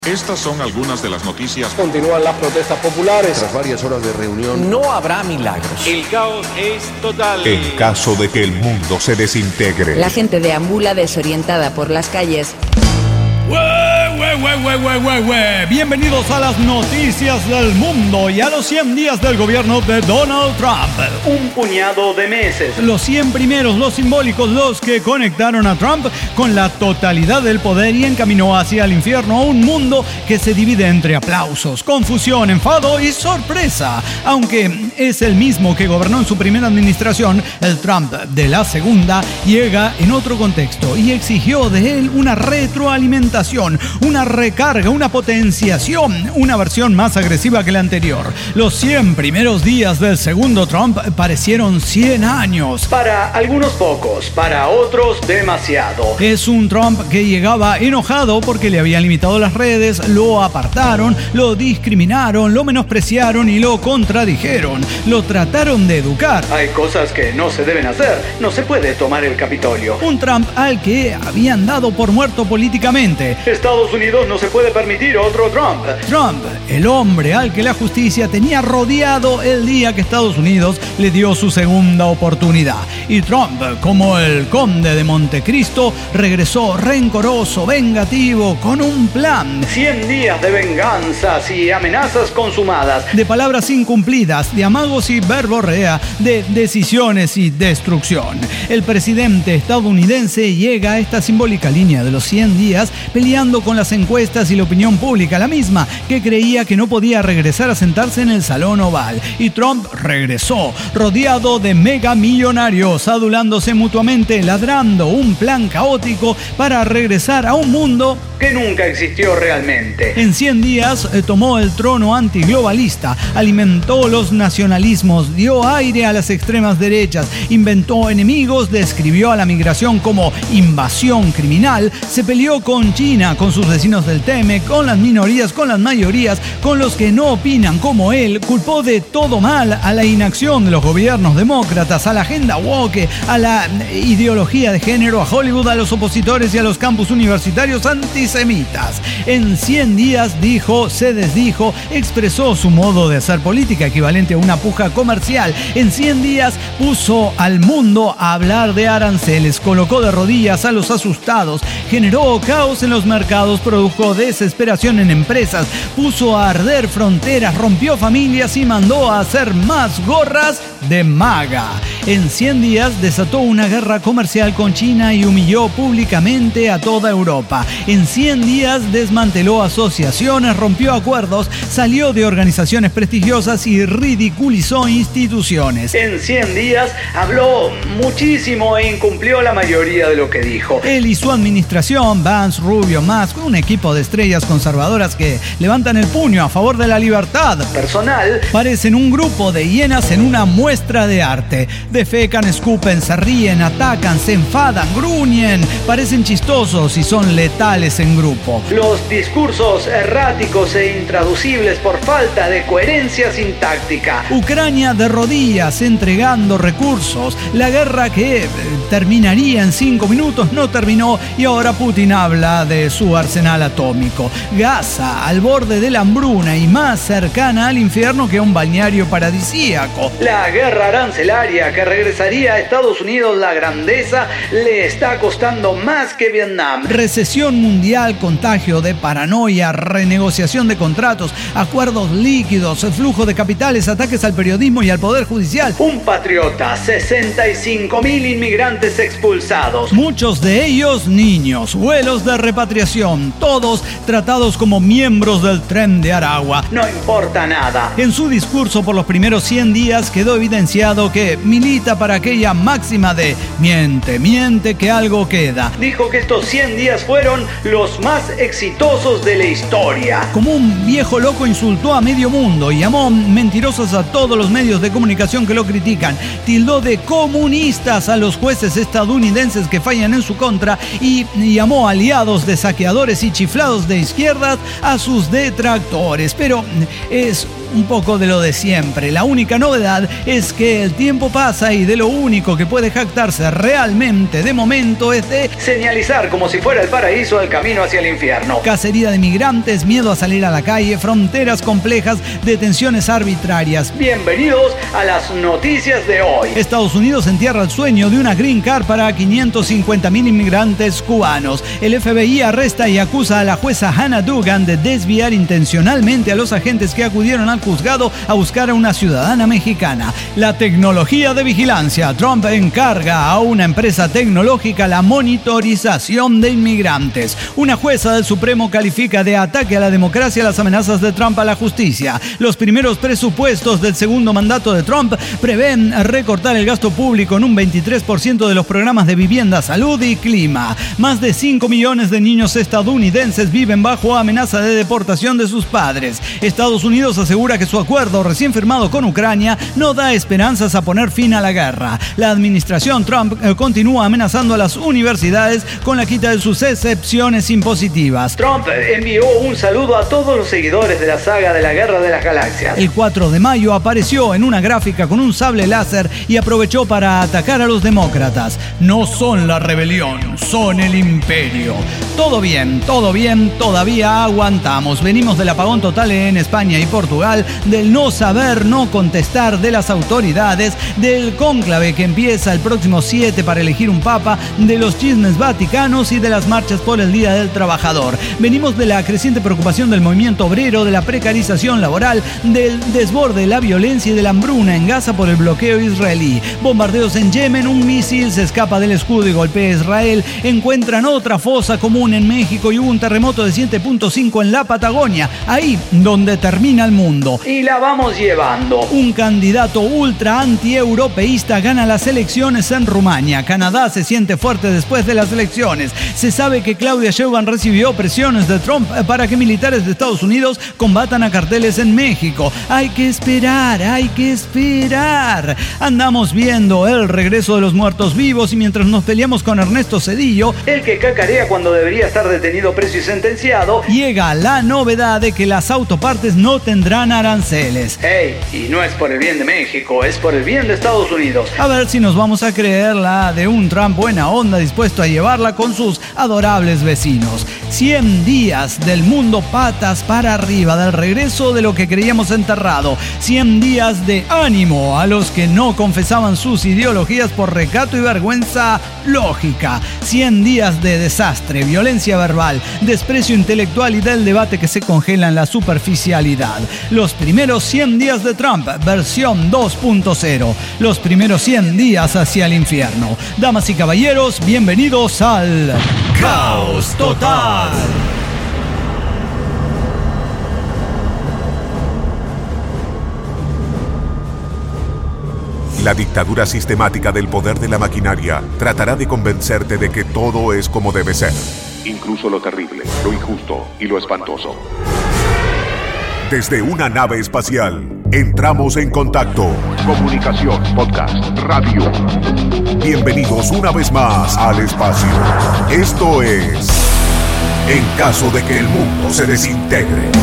Estas son algunas de las noticias. Continúan las protestas populares. Tras varias horas de reunión, no habrá milagros. El caos es total. En caso de que el mundo se desintegre. La gente deambula desorientada por las calles. Bienvenidos a las noticias del mundo y a los 100 días del gobierno de Donald Trump. Un puñado de meses. Los 100 primeros, los simbólicos, los que conectaron a Trump con la totalidad del poder y encaminó hacia el infierno a un mundo que se divide entre aplausos, confusión, enfado y sorpresa. Aunque es el mismo que gobernó en su primera administración, el Trump de la segunda llega en otro contexto y exigió de él una retroalimentación, una recarga, una potenciación, una versión más agresiva que la anterior. Los 100 primeros días del segundo Trump parecieron 100 años. Para algunos pocos, para otros demasiado. Es un Trump que llegaba enojado porque le habían limitado las redes, lo apartaron, lo discriminaron, lo menospreciaron y lo contradijeron. Lo trataron de educar. Hay cosas que no se deben hacer. No se puede tomar el Capitolio. Un Trump al que habían dado por muerto políticamente. Estados Unidos no se puede permitir otro Trump. Trump, el hombre al que la justicia tenía rodeado el día que Estados Unidos le dio su segunda oportunidad. Y Trump, como el conde de Montecristo, regresó rencoroso, vengativo, con un plan. 100 días de venganzas y amenazas consumadas. De palabras incumplidas, de amagos y verborrea, de decisiones y destrucción. El presidente estadounidense llega a esta simbólica línea de los 100 días peleando con las encuestas y la opinión pública, la misma que creía que no podía regresar a sentarse en el Salón Oval. Y Trump regresó, rodeado de megamillonarios, adulándose mutuamente, ladrando un plan caótico para regresar a un mundo que nunca existió realmente. En 100 días tomó el trono antiglobalista, alimentó los nacionalismos, dio aire a las extremas derechas, inventó enemigos, describió a la migración como invasión criminal, se peleó con China, con sus vecinos del TEMEC, con las minorías, con las mayorías, con los que no opinan como él, culpó de todo mal a la inacción de los gobiernos demócratas, a la agenda woke, a la ideología de género, a Hollywood, a los opositores y a los campus universitarios antisemitas. En 100 días dijo, se desdijo, expresó su modo de hacer política, equivalente a una puja comercial. En 100 días puso al mundo a hablar de aranceles, colocó de rodillas a los asustados, generó caos en los mercados, produjo desesperación en empresas, puso a arder fronteras, rompió familias y mandó a hacer más gorras de MAGA. En 100 días desató una guerra comercial con China y humilló públicamente a toda Europa. En 100 días desmanteló asociaciones, rompió acuerdos, salió de organizaciones prestigiosas y ridiculizó instituciones. En 100 días habló muchísimo e incumplió la mayoría de lo que dijo. Él y su administración, Vance, Rubio, Musk, un equipo de estrellas conservadoras que levantan el puño a favor de la libertad personal, parecen un grupo de hienas en una muestra de arte. Defecan, escupen, se ríen, atacan, se enfadan, gruñen, parecen chistosos y son letales en grupo. Los discursos erráticos e intraducibles por falta de coherencia sintáctica. Ucrania de rodillas entregando recursos. La guerra que terminaría en 5 minutos no terminó y ahora Putin habla de su arsenal atómico. Gaza al borde de la hambruna y más cercana al infierno que a un balneario paradisíaco. La guerra arancelaria que regresaría a Estados Unidos la grandeza le está costando más que Vietnam. Recesión mundial, contagio de paranoia, renegociación de contratos, acuerdos líquidos, flujo de capitales, ataques al periodismo y al poder judicial. Un patriota, 65.000 inmigrantes expulsados. Muchos de ellos niños, vuelos de repatriación, todos tratados como miembros del Tren de Aragua. No importa nada. En su discurso por los primeros 100 días quedó evidenciado que milita para aquella máxima de miente, miente que algo queda. Dijo que estos 100 días fueron los más exitosos de la historia. Como un viejo loco insultó a medio mundo y llamó mentirosos a todos los medios de comunicación que lo critican. Tildó de comunistas a los jueces estadounidenses que fallan en su contra y llamó aliados de saqueadores y chiflados de izquierdas a sus detractores. Pero es un poco de lo de siempre. La única novedad es que el tiempo pasa pasa y de lo único que puede jactarse realmente de momento es de señalizar como si fuera el paraíso el camino hacia el infierno. Cacería de migrantes, miedo a salir a la calle, fronteras complejas, detenciones arbitrarias. Bienvenidos a las noticias de hoy. Estados Unidos entierra el sueño de una green card para 550.000 inmigrantes cubanos. El FBI arresta y acusa a la jueza Hannah Duggan de desviar intencionalmente a los agentes que acudieron al juzgado a buscar a una ciudadana mexicana. La tecnología de vigilancia. Trump encarga a una empresa tecnológica la monitorización de inmigrantes. Una jueza del Supremo califica de ataque a la democracia las amenazas de Trump a la justicia. Los primeros presupuestos del segundo mandato de Trump prevén recortar el gasto público en un 23% de los programas de vivienda, salud y clima. Más de 5 millones de niños estadounidenses viven bajo amenaza de deportación de sus padres. Estados Unidos asegura que su acuerdo recién firmado con Ucrania no da esperanzas a poner fin a la guerra. La administración Trump continúa amenazando a las universidades con la quita de sus excepciones impositivas. Trump envió un saludo a todos los seguidores de la saga de la Guerra de las Galaxias. El 4 de mayo apareció en una gráfica con un sable láser y aprovechó para atacar a los demócratas. No son la rebelión, son el imperio. Todo bien, todavía aguantamos. Venimos del apagón total en España y Portugal, del no saber, no contestar de las autoridades, del cónclave que empieza el próximo 7 para elegir un papa, de los chismes vaticanos y de las marchas por el Día del Trabajador. Venimos de la creciente preocupación del movimiento obrero, de la precarización laboral, del desborde, la violencia y de la hambruna en Gaza por el bloqueo israelí. Bombardeos en Yemen, un misil se escapa del escudo y golpea a Israel. Encuentran otra fosa común en México y hubo un terremoto de 7.5 en la Patagonia, ahí donde termina el mundo. Y la vamos llevando. Un candidato ultra anti-europeísta gana las elecciones en Rumania. Canadá se siente fuerte después de las elecciones. Se sabe que Claudia Sheinbaum recibió presiones de Trump para que militares de Estados Unidos combatan a carteles en México. Hay que esperar. Andamos viendo el regreso de los muertos vivos y mientras nos peleamos con Ernesto Zedillo, el que cacarea cuando debería estar detenido, preso y sentenciado, llega la novedad de que las autopartes no tendrán aranceles. Hey, y no es por el bien de México, es por el bien de Estados Unidos. A ver si nos vamos a creer la de un Trump buena onda dispuesto a llevarla con sus adorables vecinos. 100 días del mundo patas para arriba, del regreso de lo que creíamos enterrado. 100 días de ánimo a los que no confesaban sus ideologías por recato y vergüenza lógica. 100 días de desastre, violencia verbal, desprecio intelectual y del debate que se congela en la superficialidad. Los primeros 100 días de Trump, versión 2.0. Los primeros 100 días hacia el infierno. Damas y caballeros, bienvenidos al Caos Total. La dictadura sistemática del poder de la maquinaria tratará de convencerte de que todo es como debe ser. Incluso lo terrible, lo injusto y lo espantoso. Desde una nave espacial, entramos en contacto. Comunicación, podcast, radio. Bienvenidos una vez más al espacio. Esto es En caso de que el mundo se desintegre.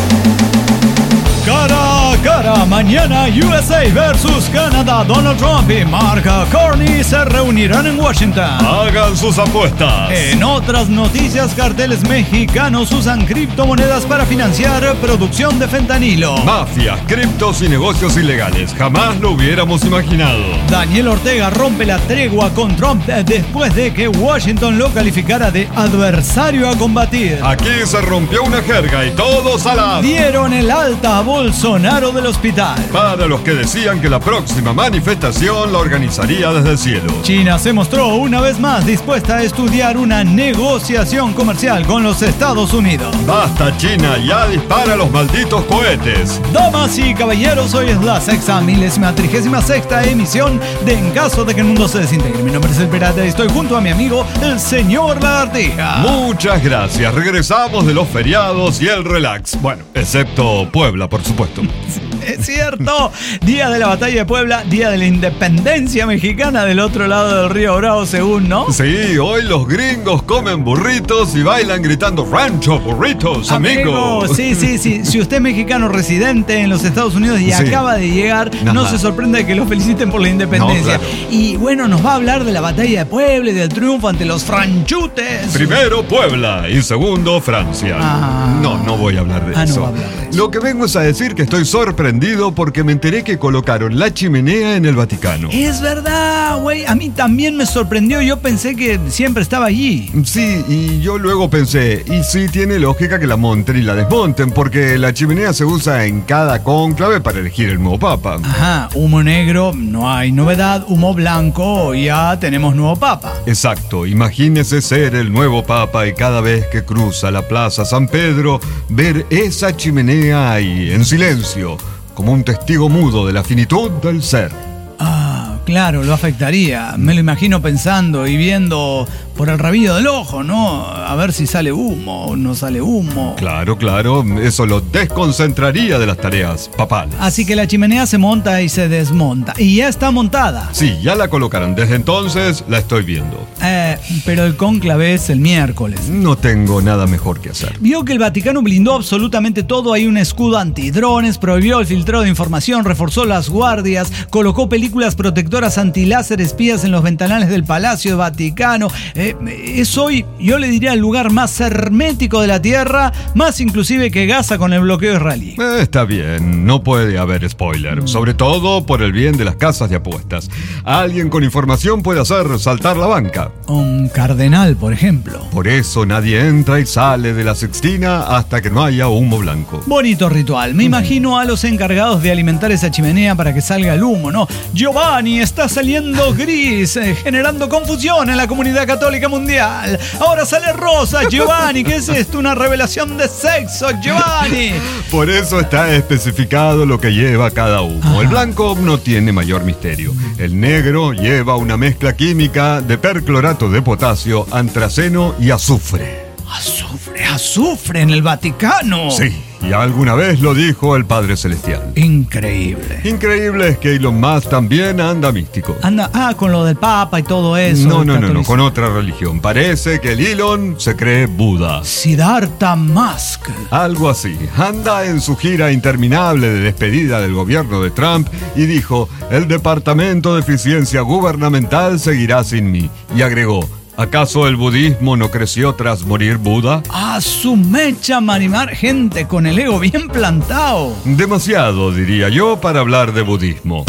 Cara a cara, mañana USA versus Canadá. Donald Trump y Mark Carney se reunirán en Washington. Hagan sus apuestas. En otras noticias, carteles mexicanos usan criptomonedas para financiar producción de fentanilo. Mafias, criptos y negocios ilegales. Jamás lo hubiéramos imaginado. Daniel Ortega rompe la tregua con Trump después de que Washington lo calificara de adversario a combatir. Aquí se rompió una jerga y todos a la... Dieron el alta a Bolsonaro del hospital. Para los que decían que la próxima manifestación la organizaría desde el cielo. China se mostró una vez más dispuesta a estudiar una negociación comercial con los Estados Unidos. Basta, China, ya dispara los malditos cohetes. Damas y caballeros, hoy es la 636ª emisión de En caso de que el mundo se desintegre. Mi nombre es El Pirata y estoy junto a mi amigo, el señor Lagartija. Muchas gracias. Regresamos de los feriados y el relax. Bueno, excepto Puebla, por supuesto. Es cierto. Día de la Batalla de Puebla, día de la independencia mexicana del otro lado del río Bravo, según, ¿no? Sí, hoy los gringos comen burritos y bailan gritando rancho, burritos, amigo. Sí. Si usted es mexicano residente en los Estados Unidos y acaba de llegar, no se sorprenda de que lo feliciten por la independencia. No, claro. Y bueno, nos va a hablar de la Batalla de Puebla y del triunfo ante los franchutes. Primero Puebla y segundo Francia. No voy a hablar de eso. No va a hablar de eso. Lo que vengo es a decir que estoy sorprendido porque me enteré que colocaron la chimenea en el Vaticano. Es verdad, güey. A mí también me sorprendió. Yo pensé que siempre estaba allí. Sí, y yo luego pensé, y sí tiene lógica que la monten y la desmonten, porque la chimenea se usa en cada cónclave para elegir el nuevo papa. Ajá, humo negro, no hay novedad. Humo blanco, ya tenemos nuevo papa. Exacto, imagínese ser el nuevo papa y cada vez que cruza la Plaza San Pedro, ver esa chimenea ahí, en silencio, como un testigo mudo de la finitud del ser. Claro, lo afectaría. Me lo imagino pensando y viendo por el rabillo del ojo, ¿no? A ver si sale humo o no sale humo. Claro, eso lo desconcentraría de las tareas papales. Así que la chimenea se monta y se desmonta. Y ya está montada. Sí, ya la colocaron. Desde entonces la estoy viendo. Pero el cónclave es el miércoles. No tengo nada mejor que hacer. Vio que el Vaticano blindó absolutamente todo. Hay un escudo antidrones, prohibió el filtrado de información, reforzó las guardias, colocó películas protectoras antiláser espías en los ventanales del Palacio Vaticano. Es hoy, yo le diría, el lugar más hermético de la Tierra, más inclusive que Gaza con el bloqueo israelí. Está bien, no puede haber spoiler, sobre todo por el bien de las casas de apuestas. Alguien con información puede hacer saltar la banca. Un cardenal, por ejemplo. Por eso nadie entra y sale de la Sixtina hasta que no haya humo blanco. Bonito ritual. Me imagino a los encargados de alimentar esa chimenea para que salga el humo, ¿no? Giovanni, está saliendo gris, generando confusión en la comunidad católica mundial. Ahora sale rosa, Giovanni. ¿Qué es esto? Una revelación de sexo, Giovanni. Por eso está especificado lo que lleva cada humo. El blanco no tiene mayor misterio. El negro lleva una mezcla química de perclorato de potasio, antraceno y azufre. Azufre en el Vaticano. Sí, y alguna vez lo dijo el Padre Celestial. Increíble. Increíble es que Elon Musk también anda místico. Con lo del Papa y todo eso. No, con otra religión. Parece que el Elon se cree Buda. Siddhartha Musk. Algo así. Anda en su gira interminable de despedida del gobierno de Trump y dijo, el Departamento de Eficiencia Gubernamental seguirá sin mí. Y agregó, ¿acaso el budismo no creció tras morir Buda? A su mecha, Marimar, gente con el ego bien plantado. Demasiado, diría yo, para hablar de budismo.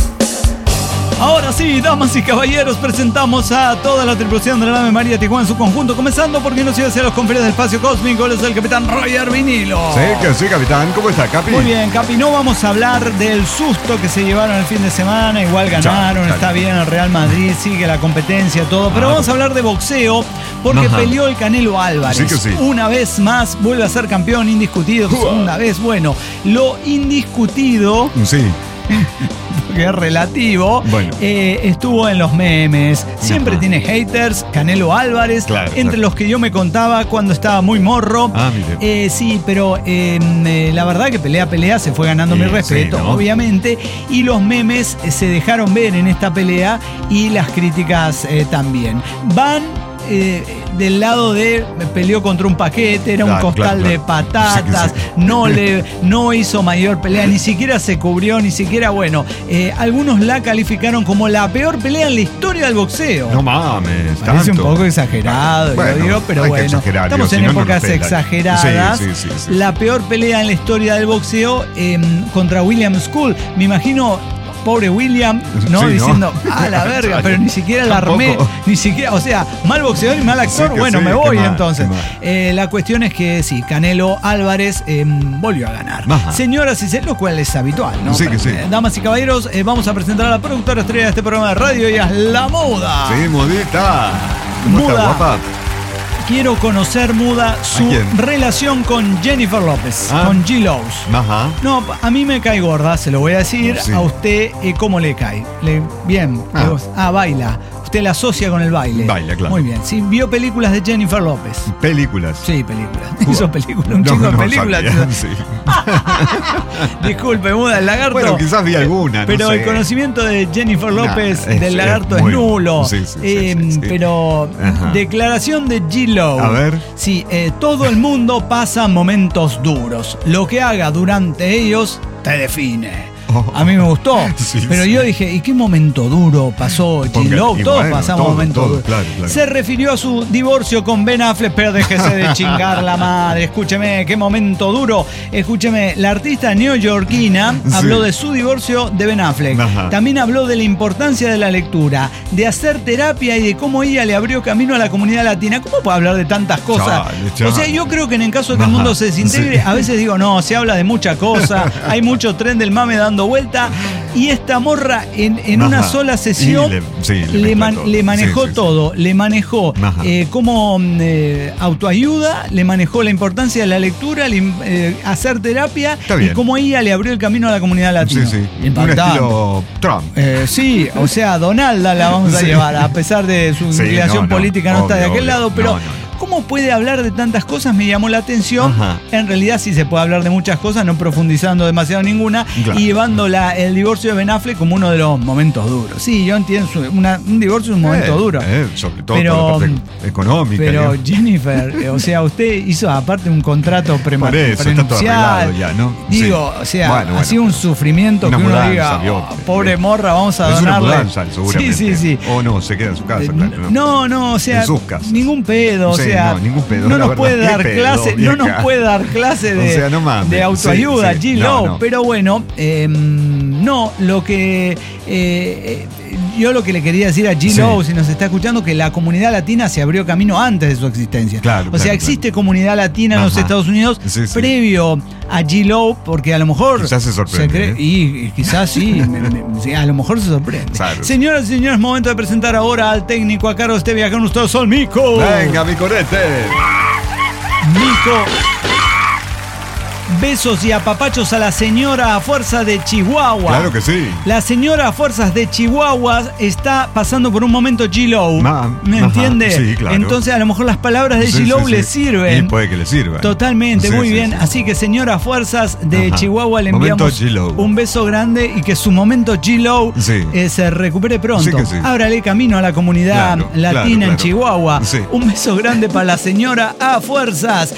Ahora sí, damas y caballeros, presentamos a toda la tripulación de la nave María Tijuana en su conjunto, comenzando por quien nos iba hacia los confines del espacio cósmico, él es el capitán Roger Vinilo. Sí, capitán. ¿Cómo está, Capi? Muy bien, Capi. No vamos a hablar del susto que se llevaron el fin de semana, igual ganaron, está bien el Real Madrid, sigue la competencia, todo, pero vamos a hablar de boxeo, porque peleó el Canelo Álvarez. Sí que sí. Una vez más vuelve a ser campeón indiscutido, segunda vez, bueno, lo indiscutido... Sí. porque es relativo, estuvo en los memes, siempre tiene haters, Canelo Álvarez, entre los que yo me contaba cuando estaba muy morro. Sí, pero la verdad que pelea se fue ganando mi respeto, obviamente, y los memes se dejaron ver en esta pelea y las críticas también. Van del lado de peleó contra un paquete, era un costal de patatas, no hizo mayor pelea, ni siquiera se cubrió, ni siquiera, algunos la calificaron como la peor pelea en la historia del boxeo. No mames, parece un poco exagerado, pero estamos en épocas exageradas. Sí. La peor pelea en la historia del boxeo contra William School, me imagino. Pobre William, diciendo, a la verga, pero ni siquiera la armé, ni siquiera, mal boxeador y mal actor, me voy entonces. La cuestión es que sí, Canelo Álvarez volvió a ganar. Señoras y señores, lo cual es habitual, ¿no? Sí. Damas y caballeros, vamos a presentar a la productora estrella de este programa de radio, ella es La Muda. Sí, Mudita. ¿Cómo está, guapa? Quiero conocer, Muda, su relación con Jennifer López, con G-Lows. No, a mí me cae gorda, se lo voy a decir. A usted, ¿cómo le cae? Bien. Baila. Usted la asocia con el baile. Baila, claro. Muy bien. Sí, vio películas de Jennifer López. ¿Películas? Sí, películas. Hizo películas, un chico de películas. Sí. Disculpe, Muda, el lagarto. Bueno, quizás vi alguna, no pero sé. el conocimiento de Jennifer López del lagarto es muy nulo. Sí. Pero Ajá. declaración de G-Lo. A ver. Sí, todo el mundo pasa momentos duros. Lo que haga durante ellos te define. A mí me gustó, pero yo dije, ¿y qué momento duro pasó G-Lo? Todos pasamos momentos duros. Claro. Se refirió a su divorcio con Ben Affleck, pero déjese de chingar la madre. Escúcheme, qué momento duro. Escúcheme, la artista neoyorquina habló de su divorcio de Ben Affleck. Ajá. También habló de la importancia de la lectura, de hacer terapia y de cómo ella le abrió camino a la comunidad latina. ¿Cómo puede hablar de tantas cosas? Chale. O sea, yo creo que en el caso de que el mundo se desintegre, a veces digo, no, se habla de mucha cosa, hay mucho tren del mame dando vuelta, y esta morra en una sola sesión le manejó todo, le manejó como autoayuda, le manejó la importancia de la lectura, hacer terapia y cómo ella le abrió el camino a la comunidad latina. Un estilo Trump. Sí, o sea, Donalda la vamos a llevar, a pesar de su inclinación política, no está de aquel lado, pero ¿cómo puede hablar de tantas cosas? Me llamó la atención. En realidad sí se puede hablar de muchas cosas, no profundizando demasiado ninguna, y llevando el divorcio de Ben Affleck como uno de los momentos duros. Sí, yo entiendo, un divorcio es un momento duro. Sobre todo por la parte económica. Pero Jennifer, o sea, usted hizo aparte un contrato prenupcial. Ya, ¿no? Digo, o sea, ha sido un sufrimiento que uno diga, pobre morra, vamos a donarle. Es una mudanza, seguramente. Sí. O no, se queda en su casa, claro. No, o sea, en sus casas. Ningún pedo, o sea, ningún pedo, no nos puede dar clase, de autoayuda, G-Lo, pero bueno, lo que yo lo que le quería decir a G-Lo, si nos está escuchando, que la comunidad latina se abrió camino antes de su existencia. O sea, existe comunidad latina en los Estados Unidos previo a G-Lo, porque a lo mejor quizás se sorprende. Y quizás sí, a lo mejor se sorprende. Claro. Señoras y señores, momento de presentar ahora al técnico a cargo de este viaje con ustedes, al Mico. Venga, mi corete. Mico. Besos y apapachos a la señora a fuerza de Chihuahua. Claro que sí. La señora a fuerzas de Chihuahua está pasando por un momento G-Lo. ¿Me entiende? Sí, claro. Entonces a lo mejor las palabras de G-Lo le sirven. Y puede que le sirvan. Totalmente, muy bien. Así que señora a fuerzas de Chihuahua, le enviamos un beso grande y que su momento G-Lo se recupere pronto. Ábrale camino a la comunidad latina en Chihuahua. Un beso grande para la señora a fuerzas.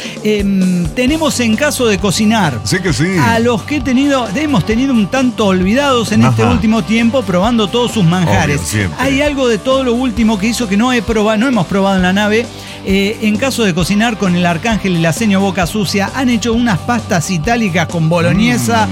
Tenemos en caso de cocinar. Sí que sí. A los que hemos tenido un tanto olvidados en este último tiempo, probando todos sus manjares. Hay algo de todo lo último que hizo que no hemos probado en la nave. En caso de cocinar con el Arcángel y la seño Boca Sucia, han hecho unas pastas itálicas con boloñesa.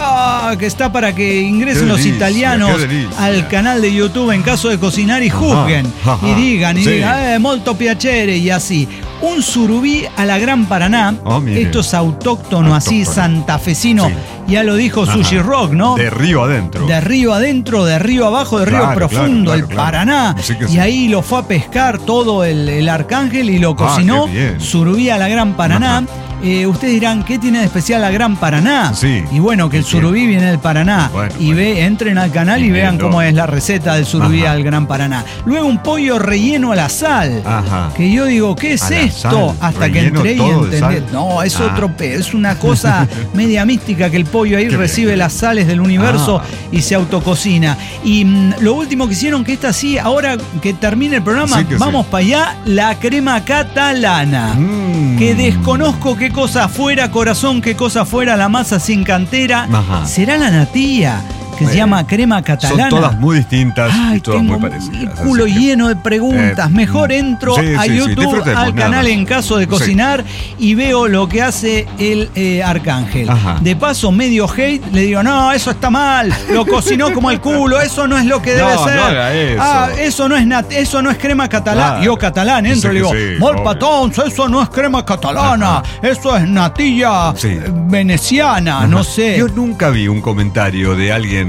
Que está para que ingresen los italianos al canal de YouTube en caso de cocinar y juzguen y digan molto piacere y así. Un surubí a la Gran Paraná. Esto es autóctono, así santafesino. Ya lo dijo Sushi Rock, ¿no? De río adentro. De río adentro, de río abajo, de río profundo, el Paraná. Y ahí lo fue a pescar todo el Arcángel y lo cocinó. Surubí a la Gran Paraná. Ustedes dirán, ¿qué tiene de especial la Gran Paraná? Y bueno, que el surubí viene del Paraná. Entren al canal y vean cómo es la receta del surubí al Gran Paraná. Luego un pollo relleno a la sal. Que yo digo, ¿qué es esto? Hasta que entré y entendí. No, es otro es una cosa media mística que el pollo ahí recibe las sales del universo y se autococina. Y lo último que hicieron, que esta sí, ahora que termine el programa, vamos para allá, la crema catalana. Que desconozco qué cosa fuera, corazón, qué cosa fuera la masa sin cantera. ¿Será la natilla? Que se llama crema catalana. Son todas muy distintas y todas muy parecidas. El culo lleno de preguntas. Mejor entro a YouTube, al canal en caso de cocinar y veo lo que hace el Arcángel. De paso, medio hate, le digo, no, eso está mal, lo cocinó como el culo, eso no es lo que debe ser. No haga eso. Eso no es crema catalana. Yo catalán entro y le digo, mol patón, eso no es crema catalana, eso es natilla veneciana, no sé. Yo nunca vi un comentario de alguien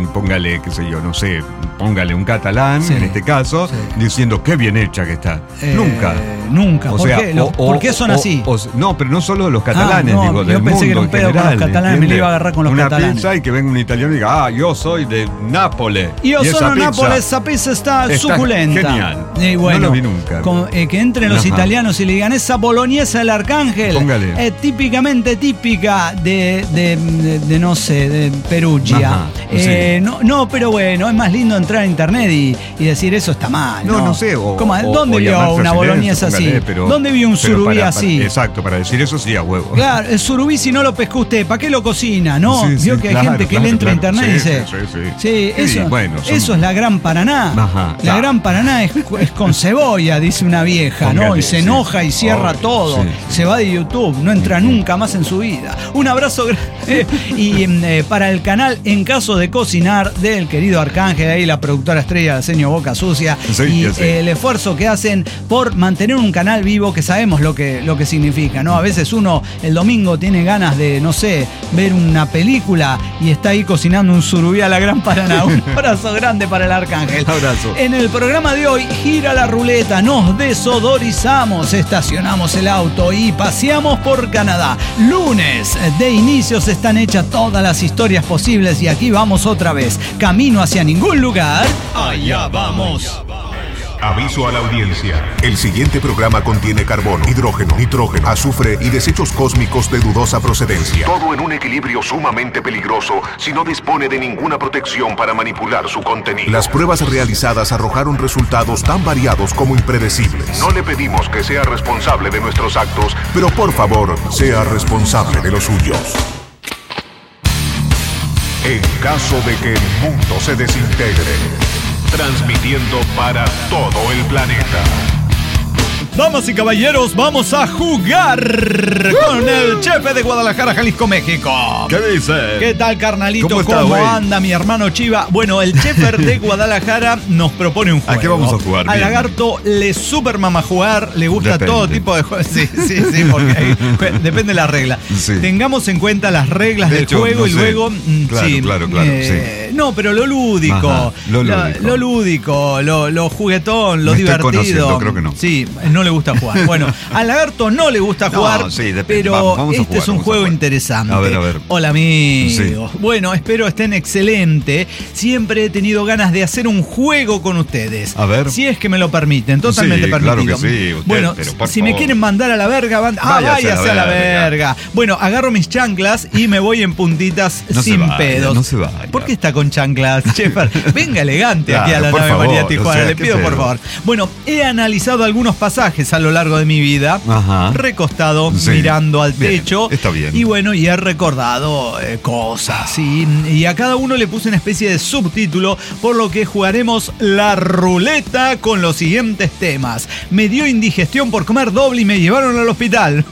póngale, qué sé yo, no sé, póngale un catalán, Sí. en este caso, Sí. diciendo qué bien hecha que está. Nunca. Nunca. O ¿Por sea, qué? ¿Por qué son así? No, pero no solo los catalanes, no, digo, yo del pensé que era mundo un en pedo con los general, catalanes, me ¿entiende? lo iba a agarrar con los una catalanes. pizza y que venga un italiano y diga, yo soy de Nápoles. Yo y esa sono pizza Nápoles, esa pizza está está suculenta. genial. Y bueno, No lo vi nunca. Que entren los Ajá. italianos y le digan, esa boloñesa del Arcángel Póngale. es típicamente típica de no sé, de Perugia. Ajá, sí. No, pero bueno, es más lindo entrar a internet y decir eso está mal. No sé. ¿Dónde vio llamarse una a boloñesa silencio, así? póngale, pero- ¿Dónde vio un pero surubí para- así? Exacto, para decir eso sí a huevo. Claro, el surubí si no lo pescó usted, ¿para qué lo cocina? ¿No? Sí, Vio sí, que hay claro, gente que claro, le entra a claro. internet y dice. Sí, eso, bueno, son- eso es la Gran Paraná. Ajá, La claro. Gran Paraná es con cebolla, dice una vieja, ¿no? Póngale, Y se sí. enoja y cierra Obvio, todo. sí, sí. Se va de YouTube, no entra nunca más en su vida. Un abrazo grande. Y para el canal En Caso de Cocinar del querido Arcángel, ahí la productora estrella del Señor Boca Sucia. Sí, y ya sé. el esfuerzo que hacen por mantener un canal vivo, que sabemos lo que significa, ¿no? A veces uno el domingo tiene ganas de, no sé, ver una película y está ahí cocinando un surubí a la Gran Paraná. Un abrazo grande para el Arcángel. Abrazo. En el programa de hoy, gira la ruleta, nos desodorizamos, estacionamos el auto y paseamos por Canadá. Lunes, de inicios están hechas todas las historias posibles y aquí vamos otra vez. Camino hacia ningún lugar. Allá vamos. Aviso a la audiencia. El siguiente programa contiene carbono, hidrógeno, nitrógeno, azufre y desechos cósmicos de dudosa procedencia. Todo en un equilibrio sumamente peligroso si no dispone de ninguna protección para manipular su contenido. Las pruebas realizadas arrojaron resultados tan variados como impredecibles. No le pedimos que sea responsable de nuestros actos, Pero por favor, sea responsable de los suyos. En caso de que el mundo se desintegre, transmitiendo para todo el planeta. Damas y caballeros, vamos a jugar con el chefe de Guadalajara, Jalisco, México. ¿Qué dice? ¿Qué tal, carnalito? ¿Cómo ¿Cómo, está, güey? anda mi hermano Chiva? Bueno, el chefer de Guadalajara nos propone un juego. ¿A qué vamos a jugar? Al Bien. lagarto le super mama jugar, le gusta Depende. todo tipo de juegos. Sí, porque depende de la regla. Sí. Tengamos en cuenta las reglas De del hecho, juego no y sé. luego. Claro, sí, claro, sí. No, pero lo lúdico. Ajá, lo lúdico. Lo juguetón, lo Me estoy divertido. conociendo, creo que no. Sí, no le gusta jugar. Bueno, al lagarto no le gusta No, jugar, sí, depende. pero Vamos a este jugar, es un vamos a juego jugar. interesante. A ver. Hola, amigos. Sí. Bueno, espero estén excelente. Siempre he tenido ganas de hacer un juego con ustedes. A ver. Si es que me lo permiten, totalmente Sí, permitido. claro que sí, usted, bueno, pero por si me favor. quieren mandar a la verga, váyase a la verga. Bueno, agarro mis chanclas y me voy en puntitas No se sin vaya, pedos. no se vaya. ¿Por qué está con chanclas, Chefer? Venga elegante aquí a Claro, la por nave favor, María Tijuana. o sea, Le qué pido por pedo. favor. Bueno, he analizado algunos pasajes a lo largo de mi vida. Ajá. Recostado, Sí. mirando al Bien, techo. está bien. Y bueno, y he recordado cosas, ¿sí? Y a cada uno le puse una especie de subtítulo, por lo que jugaremos la ruleta con los siguientes temas. Me dio indigestión por comer doble y me llevaron al hospital.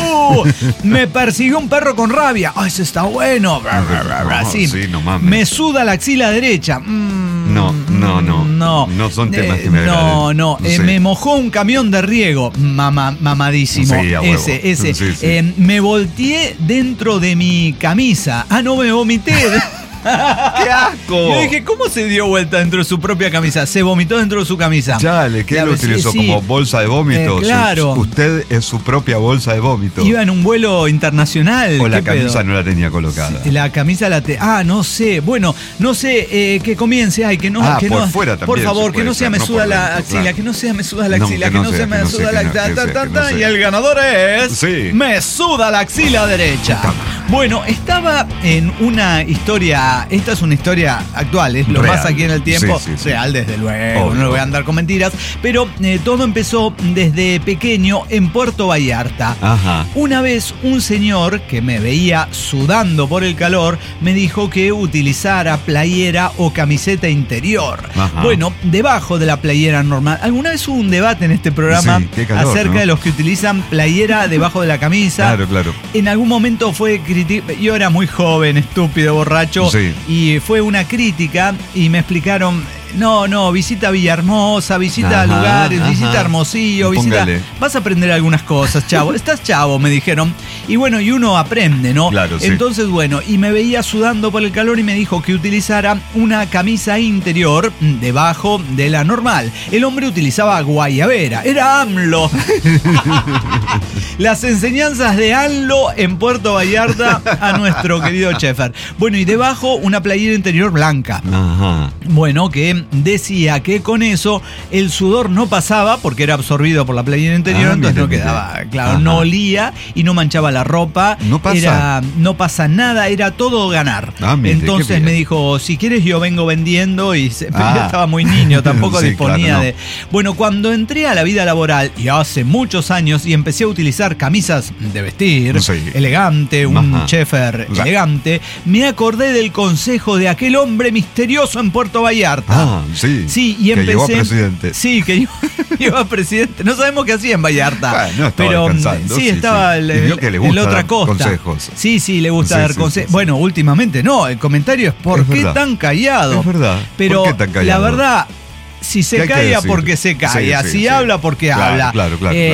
Me persiguió un perro con rabia. ¡Ah, ese está bueno! No, sí, no mames. Me suda la axila derecha. No. No son temas que me No, agraden. Sí. me mojó un camión de riego. Mamadísimo. Sí, a huevo. Ese. Sí, sí. Me volteé dentro de mi camisa. Ah, no, me vomité. ¡Qué asco! Yo dije, ¿cómo se dio vuelta dentro de su propia camisa? Se vomitó dentro de su camisa. Chale, ¿qué Ya lo ves, utilizó sí. como bolsa de vómitos? Claro. Usted es su propia bolsa de vómitos. Iba en un vuelo internacional. O la ¿Qué camisa pedo? no la tenía colocada. La camisa no sé. Bueno, no sé qué comience. Ay, que no. Ah, que por no, fuera también por favor, se que puede no sea ser, me no suda por la dentro, axila, claro. que no sea me suda la No, axila, que que no no sea, sea me que no suda sea, la que no axila. sea, que no sea. Y el ganador es. Sí. Me suda la axila derecha. Bueno, estaba en una historia. Esta es una historia actual, es lo Real. más aquí en el tiempo. Sí, sí, sí. Real, desde luego. Obvio. No le voy a andar con mentiras. Pero todo empezó desde pequeño en Puerto Vallarta. Ajá. Una vez un señor que me veía sudando por el calor me dijo que utilizara playera o camiseta interior. Ajá. Bueno, debajo de la playera normal. Alguna vez hubo un debate en este programa Sí, qué calor, acerca ¿no? de los que utilizan playera debajo de la camisa. Claro. En algún momento fue yo era muy joven, estúpido, borracho, Sí. y fue una crítica y me explicaron, No, visita Villahermosa, visita lugares, visita Hermosillo, Póngale. vas a aprender algunas cosas, chavo. Estás chavo, me dijeron. Y bueno, y uno aprende, ¿no? Claro, sí. Entonces, bueno, y me veía sudando por el calor y me dijo que utilizara una camisa interior debajo de la normal. El hombre utilizaba guayabera, era AMLO. Las enseñanzas de AMLO en Puerto Vallarta a nuestro querido Sheffer. Bueno, y debajo una playera interior blanca. Ajá. Bueno, que decía que con eso el sudor no pasaba porque era absorbido por la playera interior, entonces mire, no quedaba, mire. claro, Ajá. no olía y no manchaba la ropa. No pasa. No pasa nada, era todo ganar. Mire, Entonces qué bien. me dijo, si quieres yo vengo vendiendo pero yo estaba muy niño, tampoco Sí, disponía claro, no. de... Bueno, cuando entré a la vida laboral y hace muchos años y empecé a utilizar camisas de vestir, Sí. elegante, un Ajá. Sheffer O sea, elegante, me acordé del consejo de aquel hombre misterioso en Puerto Vallarta. Sí. Sí, y que empecé. llegó a presidente. Sí, que llegó a presidente. No sabemos qué hacía en Vallarta. Bueno, estaba pero descansando, sí, sí, estaba sí. en Y vio que le gusta la otra dar costa. consejos. Sí, le gusta Sí, dar sí, consejos. sí. Bueno, últimamente no. El comentario es ¿por Es qué verdad. tan callado? Es verdad. Pero ¿Por qué tan callado? la verdad. Si ¿Qué se hay que calla decir? porque se calla, Sí, si sí. habla porque Claro, habla. claro.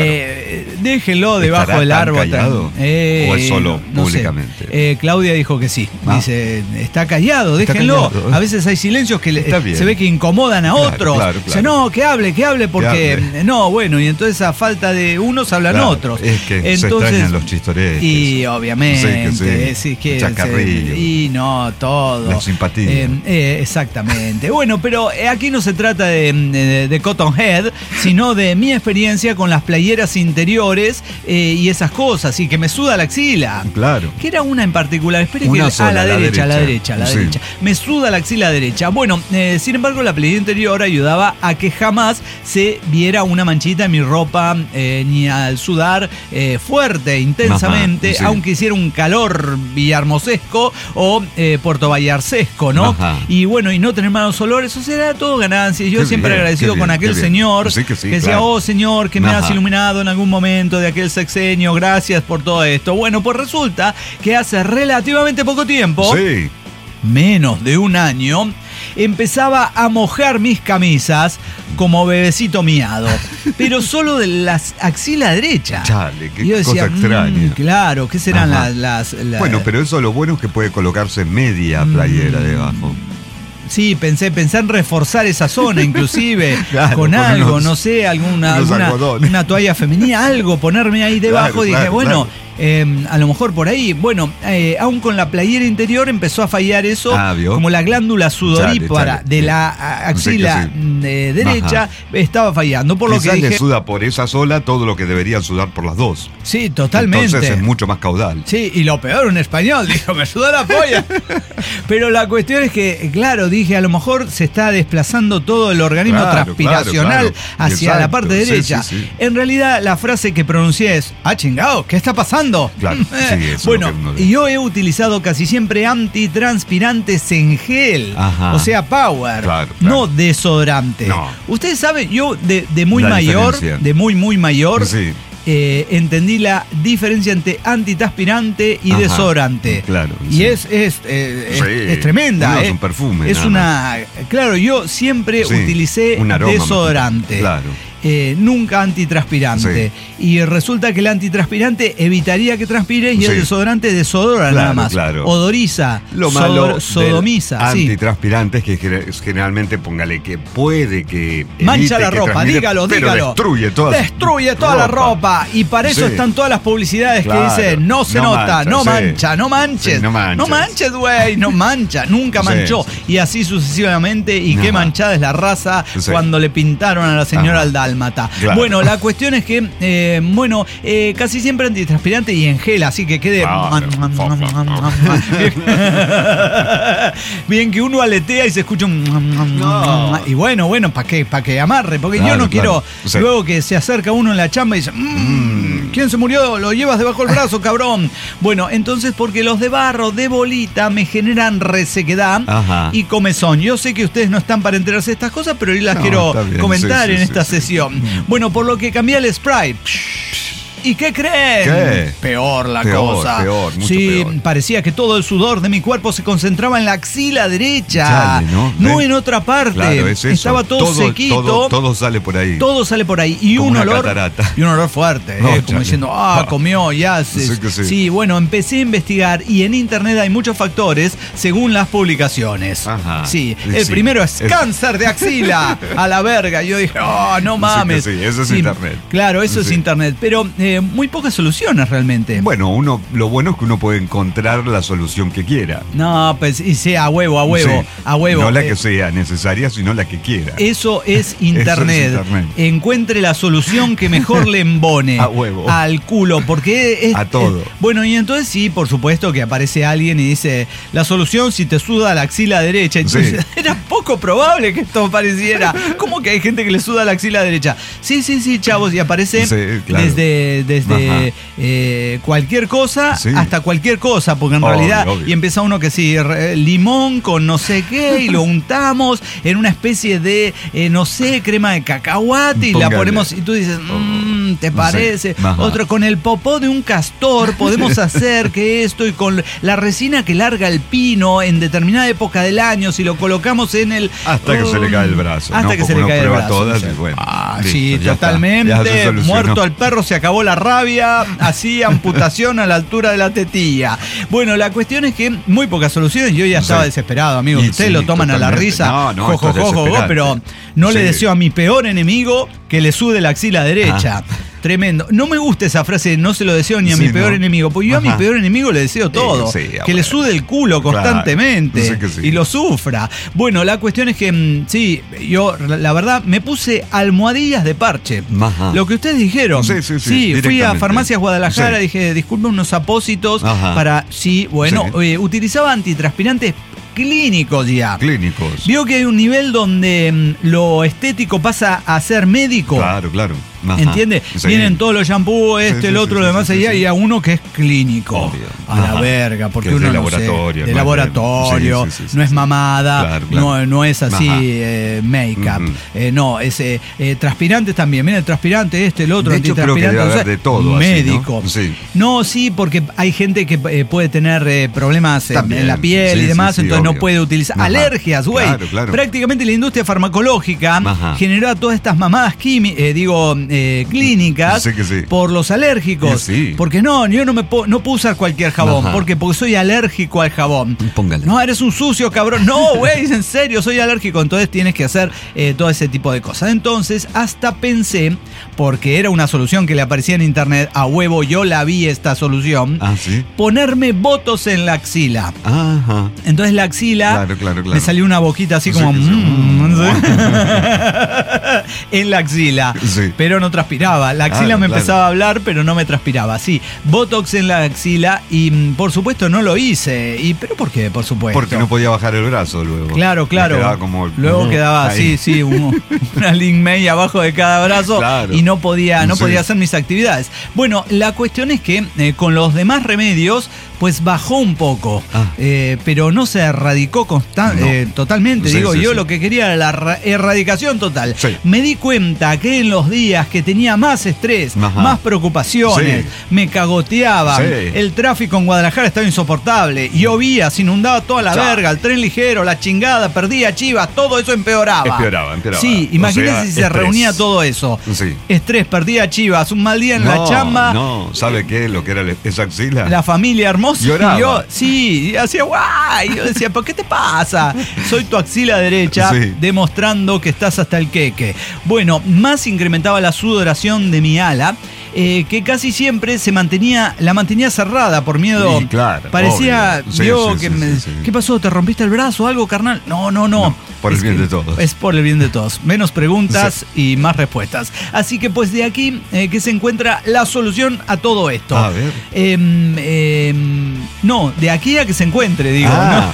Déjelo debajo ¿Estará del tan árbol. callado? ¿O es solo no sé. públicamente? Claudia dijo que sí. Ah. Dice, está callado, Está déjenlo. callado. A veces hay silencios que Está bien. se ve que incomodan a Claro, otros. claro, Dice, claro. no, que hable porque hable. no, bueno, y entonces a falta de unos hablan Claro, otros. es que se entonces, extrañan los chistoretes. Y obviamente, Sí, que chacarrillo. y no, todo. La simpatía. Exactamente. Bueno, pero aquí no se trata de Cottonhead, sino de mi experiencia con las playeras interiores y esas cosas, y que me suda la axila. Claro. Que era una en particular, espere Una que sola, a la derecha. Sí. Me suda la axila derecha. Bueno, sin embargo, la playera interior ayudaba a que jamás se viera una manchita en mi ropa, ni al sudar fuerte, intensamente, Ajá, sí. aunque hiciera un calor villarmosesco o puertovallarcesco, ¿no? Ajá. Y bueno, y no tener malos olores, o sea, era todo ganancia. Y yo Qué siempre bien, agradecido qué con bien, aquel qué bien. señor Sí, que sí, decía, claro. oh señor, que me has Ajá. iluminado en algún momento de aquel sexenio, gracias por todo esto. Bueno, pues resulta que hace relativamente poco tiempo, Sí. menos de un año, empezaba a mojar mis camisas como bebecito miado, pero solo de la axila derecha. Chale, qué Y yo decía, cosa extraña. claro, ¿qué serán Ajá. las Bueno, pero eso lo bueno es que puede colocarse media playera debajo. Sí, pensé en reforzar esa zona, inclusive, Claro, con con algo, unos- no sé, unos algodones. una toalla femenina, algo, ponerme ahí debajo. Claro, Dije, claro, bueno, claro. a lo mejor por ahí. Bueno, aún con la playera interior empezó a fallar eso, ¿Vio? como la glándula sudorípara Chale. de la axila Sí que derecha Ajá. estaba fallando. Por lo Quizás que le dije, suda por esa sola todo lo que deberían sudar por las dos. sí, totalmente. Entonces es mucho más caudal. Sí, y lo peor, un español, dijo, me suda la polla. Pero la cuestión es que, claro, dije, a lo mejor se está desplazando todo el organismo Claro, transpiracional claro. hacia Exacto. la parte Sí, derecha. sí, sí. En realidad, la frase que pronuncié es, chingado, ¿qué está pasando? Claro, sí, eso es bueno, lo que uno y yo he utilizado casi siempre antitranspirantes en gel, Ajá. o sea, power, Claro, no desodorante. No. Ustedes saben, yo de muy La mayor, diferencia. de muy mayor, Sí. entendí la diferencia entre antitranspirante y Ajá, desodorante. claro, Y sí. es tremenda. No es un perfume, Es nada una. Claro, yo siempre Sí, utilicé un aroma, desodorante. claro. Nunca antitranspirante. Y resulta que el antitranspirante evitaría que transpire y Sí. el desodorante desodora Claro, nada más. claro. Odoriza, Lo malo sodomiza. del Sí. antitranspirante es que generalmente, póngale que puede que Mancha evite la que ropa, transpire, dígalo. pero destruye toda la ropa. Y para eso Sí. están todas las publicidades Claro. que dicen, no se No nota, mancha, no sí. mancha, no manches. Sí, no manches. No manches, güey, no mancha. Nunca Sí, manchó. sí. Y así sucesivamente. Y qué Ajá. manchada es la raza Sí. cuando le pintaron a la señora Ajá. al dálmata. Claro. Bueno, la cuestión es que, casi siempre antitranspirante y en gel, así que quede... Bien que uno aletea y se escucha un... No. Y bueno, para que amarre, porque yo Claro, no quiero... claro. Sí. Luego que se acerca uno en la chamba y dice, ¿quién se murió? Lo llevas debajo del brazo, cabrón. Bueno, entonces porque los de barro, de bolita, me generan resequedad Ajá. y comezón. Yo sé que ustedes no están para enterarse de estas cosas, pero yo las No, quiero está bien. comentar Sí, sí, en sí, esta sí. sesión. Bueno, por lo que cambié el spray. ¿Y qué creen? ¿Qué? Peor la Peor, cosa. peor, mucho sí, peor. parecía que todo el sudor de mi cuerpo se concentraba en la axila derecha. Chale, ¿no? En otra parte. Claro, es eso. Estaba todo sequito. Todo sale por ahí. Todo sale por ahí. Y Como un una olor. catarata. Y un olor fuerte. No, Como chale. diciendo, comió, ya. Sí que sí. Sí, bueno, empecé a investigar y en internet hay muchos factores según las publicaciones. Ajá. Sí. El primero es cáncer de axila. A la verga. Yo dije, no mames. Sí, eso es internet. Claro, eso es internet. Pero muy pocas soluciones realmente. Bueno, lo bueno es que uno puede encontrar la solución que quiera. No, pues, y sea a huevo. Sí. A huevo. No la que sea necesaria, sino la que quiera. Eso es internet. Eso es internet. Encuentre la solución que mejor le embone. A huevo. Al culo, porque es... A todo. Bueno, y entonces sí, por supuesto que aparece alguien y dice, la solución si te suda la axila derecha. Entonces era poco probable que esto apareciera. ¿Cómo que hay gente que le suda la axila derecha? Sí, chavos, y aparece claro. desde cualquier cosa hasta cualquier cosa, porque en realidad, obvio. y empieza uno que sí, limón con no sé qué, y lo untamos en una especie de, no sé, crema de cacahuate, y la ponemos, y tú dices, ¿te parece? No sé. Otro, con el popó de un castor podemos hacer que esto, y con la resina que larga el pino en determinada época del año, si lo colocamos en el... Hasta que se le cae el brazo. Hasta que Porque se le uno cae el prueba brazo. todas Sí. y bueno, listo, Sí, ya totalmente. está. Ya se solucionó. Muerto al perro, se acabó la rabia, así amputación a la altura de la tetilla. Bueno, la cuestión es que muy pocas soluciones. Yo ya estaba desesperado, amigo. Y Ustedes sí, lo toman a la totalmente. risa. No, esto es desesperante. Pero no le deseo a mi peor enemigo que le sude la axila derecha. Tremendo. No me gusta esa frase, no se lo deseo ni a mi peor enemigo, porque yo a mi peor enemigo le deseo todo. Que le sude el culo constantemente y lo sufra. Bueno, la cuestión es que, yo la verdad me puse almohadillas de parche. Lo que ustedes dijeron. Sí, fui a Farmacias Guadalajara, dije, disculpen unos apósitos para, utilizaba antitranspirantes clínicos ya. Clínicos. Vio que hay un nivel donde lo estético pasa a ser médico. Claro. ¿Entiende? Vienen todos los shampoos, el otro, lo demás allá, y a uno que es clínico. Obvio. A la verga, porque que es uno de no laboratorio. de laboratorio, no es mamada, Claro. No es así make-up. No, es transpirantes también. Mira, el transpirante el otro, de hecho, creo que debe haber de todo. Médico. Así, ¿no? Sí, porque hay gente que puede tener problemas en la piel y demás, entonces no puede utilizar. Alergias, güey. Claro. Prácticamente la industria farmacológica generó todas estas mamadas clínicas por los alérgicos. Porque yo no puedo usar cualquier jabón. Porque soy alérgico al jabón. Póngale. No, eres un sucio, cabrón. No, güey, en serio, soy alérgico. Entonces tienes que hacer todo ese tipo de cosas. Entonces, hasta pensé, porque era una solución que le aparecía en internet, a huevo, yo la vi esta solución, ponerme botox en la axila. Entonces la axila me salió una boquita así como en la axila, pero no transpiraba. La axila me empezaba a hablar, pero no me transpiraba. Sí, botox en la axila y por supuesto no lo hice. ¿Pero por qué? Por supuesto. Porque no podía bajar el brazo luego. Claro. Quedaba como, luego quedaba así, una Lin May abajo de cada brazo y no podía hacer mis actividades. Bueno, la cuestión es que con los demás remedios pues bajó un poco, pero no se erradicó totalmente. Yo lo que quería era la erradicación total. Me di cuenta que en los días que tenía más estrés, más preocupaciones, me cagoteaban, el tráfico en Guadalajara estaba insoportable, llovía, se inundaba toda la verga, el tren ligero, la chingada, perdía Chivas, todo eso empeoraba. Sí, imagínense si se reunía todo eso. Estrés, perdía Chivas, un mal día en la chamba. ¿Sabe qué? Lo que era esa axila. La familia hermosa. Lloraba. Y hacía guay. Yo decía, ¿por qué te pasa? Soy tu axila derecha, demostrando que estás hasta el queque. Bueno, más incrementaba la sudoración de mi ala, que casi siempre la mantenía cerrada por miedo. Parecía, ¿qué pasó? ¿Te rompiste el brazo o algo, carnal? No. Por el bien de todos. Es por el bien de todos. Menos preguntas y más respuestas. Así que pues de aquí que se encuentra la solución a todo esto. A ver. No, de aquí a que se encuentre, digo.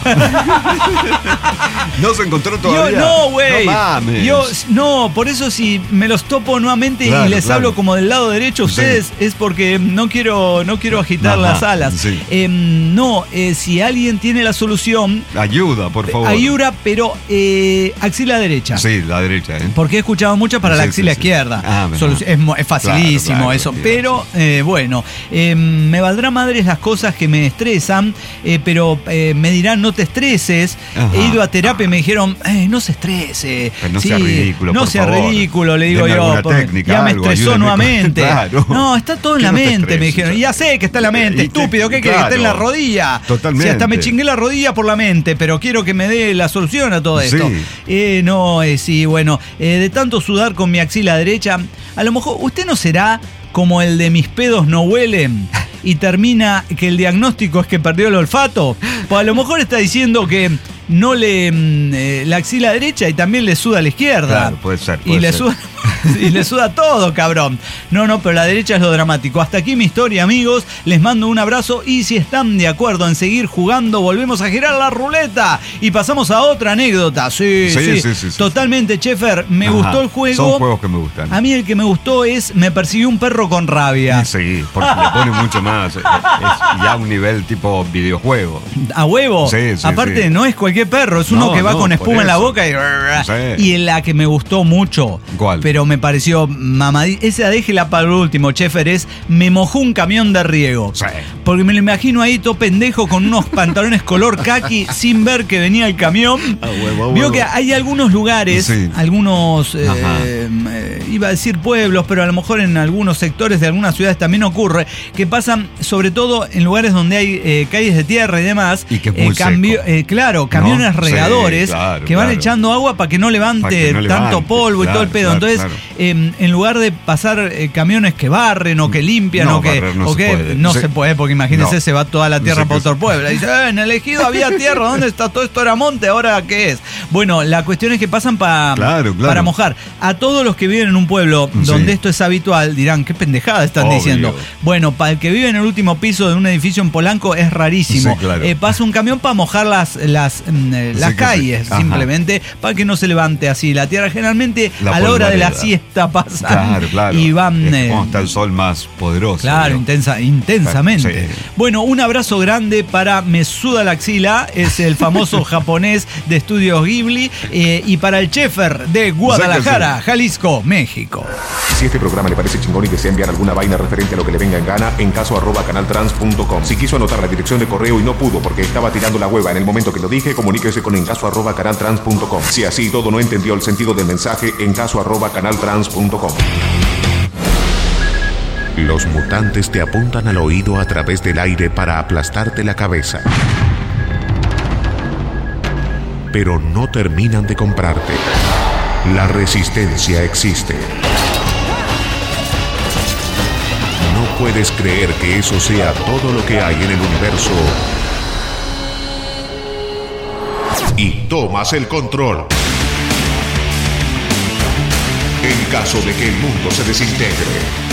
No se encontró todavía. No, güey. No mames. No, por eso si me los topo nuevamente y les hablo como del lado derecho, ustedes es porque no quiero agitar las alas. Sí. Si alguien tiene la solución... Ayuda, por favor. Ayuda, pero axila derecha. Sí, la derecha. Porque he escuchado mucho para la axila izquierda. Es facilísimo, claro, eso. Pero bueno, me valdrá madres las cosas que me estresan, pero me dirán no te estreses. He ido a terapia y me dijeron no se estrese. Pero no sea ridículo, no sea ridículo, le digo yo. Técnica, ya me estresó nuevamente. Claro. No, está todo en la mente, me dijeron. Ya sé que está en la mente, estúpido, ¿qué querés? Está en la rodilla. Totalmente. Si hasta me chingué la rodilla por la mente, pero quiero que me dé la solución a todo esto. Sí. Bueno, de tanto sudar con mi axila derecha, a lo mejor usted no será como el de mis pedos no huelen y termina que el diagnóstico es que perdió el olfato. Pues a lo mejor está diciendo que no la axila derecha y también le suda a la izquierda. Claro, puede ser. Y le suda todo, cabrón. No, pero la derecha es lo dramático. Hasta aquí mi historia, amigos. Les mando un abrazo y si están de acuerdo en seguir jugando, volvemos a girar la ruleta y pasamos a otra anécdota. Sí. Totalmente, Sheffer. Me gustó el juego. Son juegos que me gustan. A mí el que me gustó es Me persiguió un perro con rabia. Sí, porque le pone mucho más. Es ya un nivel tipo videojuego. ¿A huevo? Sí. Aparte, no es cualquier perro, es uno que va con espuma en la boca y... Sí. Y la que me gustó mucho, ¿cuál? Pero me pareció mamadita, esa déjela para el último, Sheffer, es me mojó un camión de riego. Sí. Porque me lo imagino ahí todo pendejo con unos pantalones color khaki sin ver que venía el camión. Vio que hay algunos lugares, algunos, iba a decir pueblos, pero a lo mejor en algunos sectores de algunas ciudades también ocurre, que pasan sobre todo en lugares donde hay calles de tierra y demás. Y que es muy seco. Camiones regadores que van echando agua para que no levante tanto polvo y todo el pedo. Entonces, en lugar de pasar camiones que barren o que limpian no se puede, porque imagínense, se va toda la tierra para otro pueblo. Dice, en el ejido había tierra, ¿dónde está? Todo esto era monte, ¿ahora qué es? Bueno, la cuestión es que pasan para mojar. A todos los que viven en un pueblo donde esto es habitual, dirán, qué pendejada están diciendo. Bueno, para el que vive en el último piso de un edificio en Polanco es rarísimo. Pasa un camión para mojar las calles, simplemente para que no se levante así la tierra. Generalmente a la hora de la siesta pasa. Claro. Y van. Cuando está el sol más poderoso. Claro, intensamente. Bueno, un abrazo grande para Me Suda la Axila, es el famoso japonés de Estudios Ghibli, y para el Sheffer de Guadalajara, Jalisco, México. Si este programa le parece chingón y desea enviar alguna vaina referente a lo que le venga en gana, en encaso@canaltrans.com. Si quiso anotar la dirección de correo y no pudo porque estaba tirando la hueva en el momento que lo dije, comuníquese con encaso@canaltrans.com. Si así todo no entendió el sentido del mensaje, encaso@canaltrans.com. Los mutantes te apuntan al oído a través del aire para aplastarte la cabeza. Pero no terminan de comprarte. La resistencia existe. No puedes creer que eso sea todo lo que hay en el universo. Y tomas el control. En caso de que el mundo se desintegre.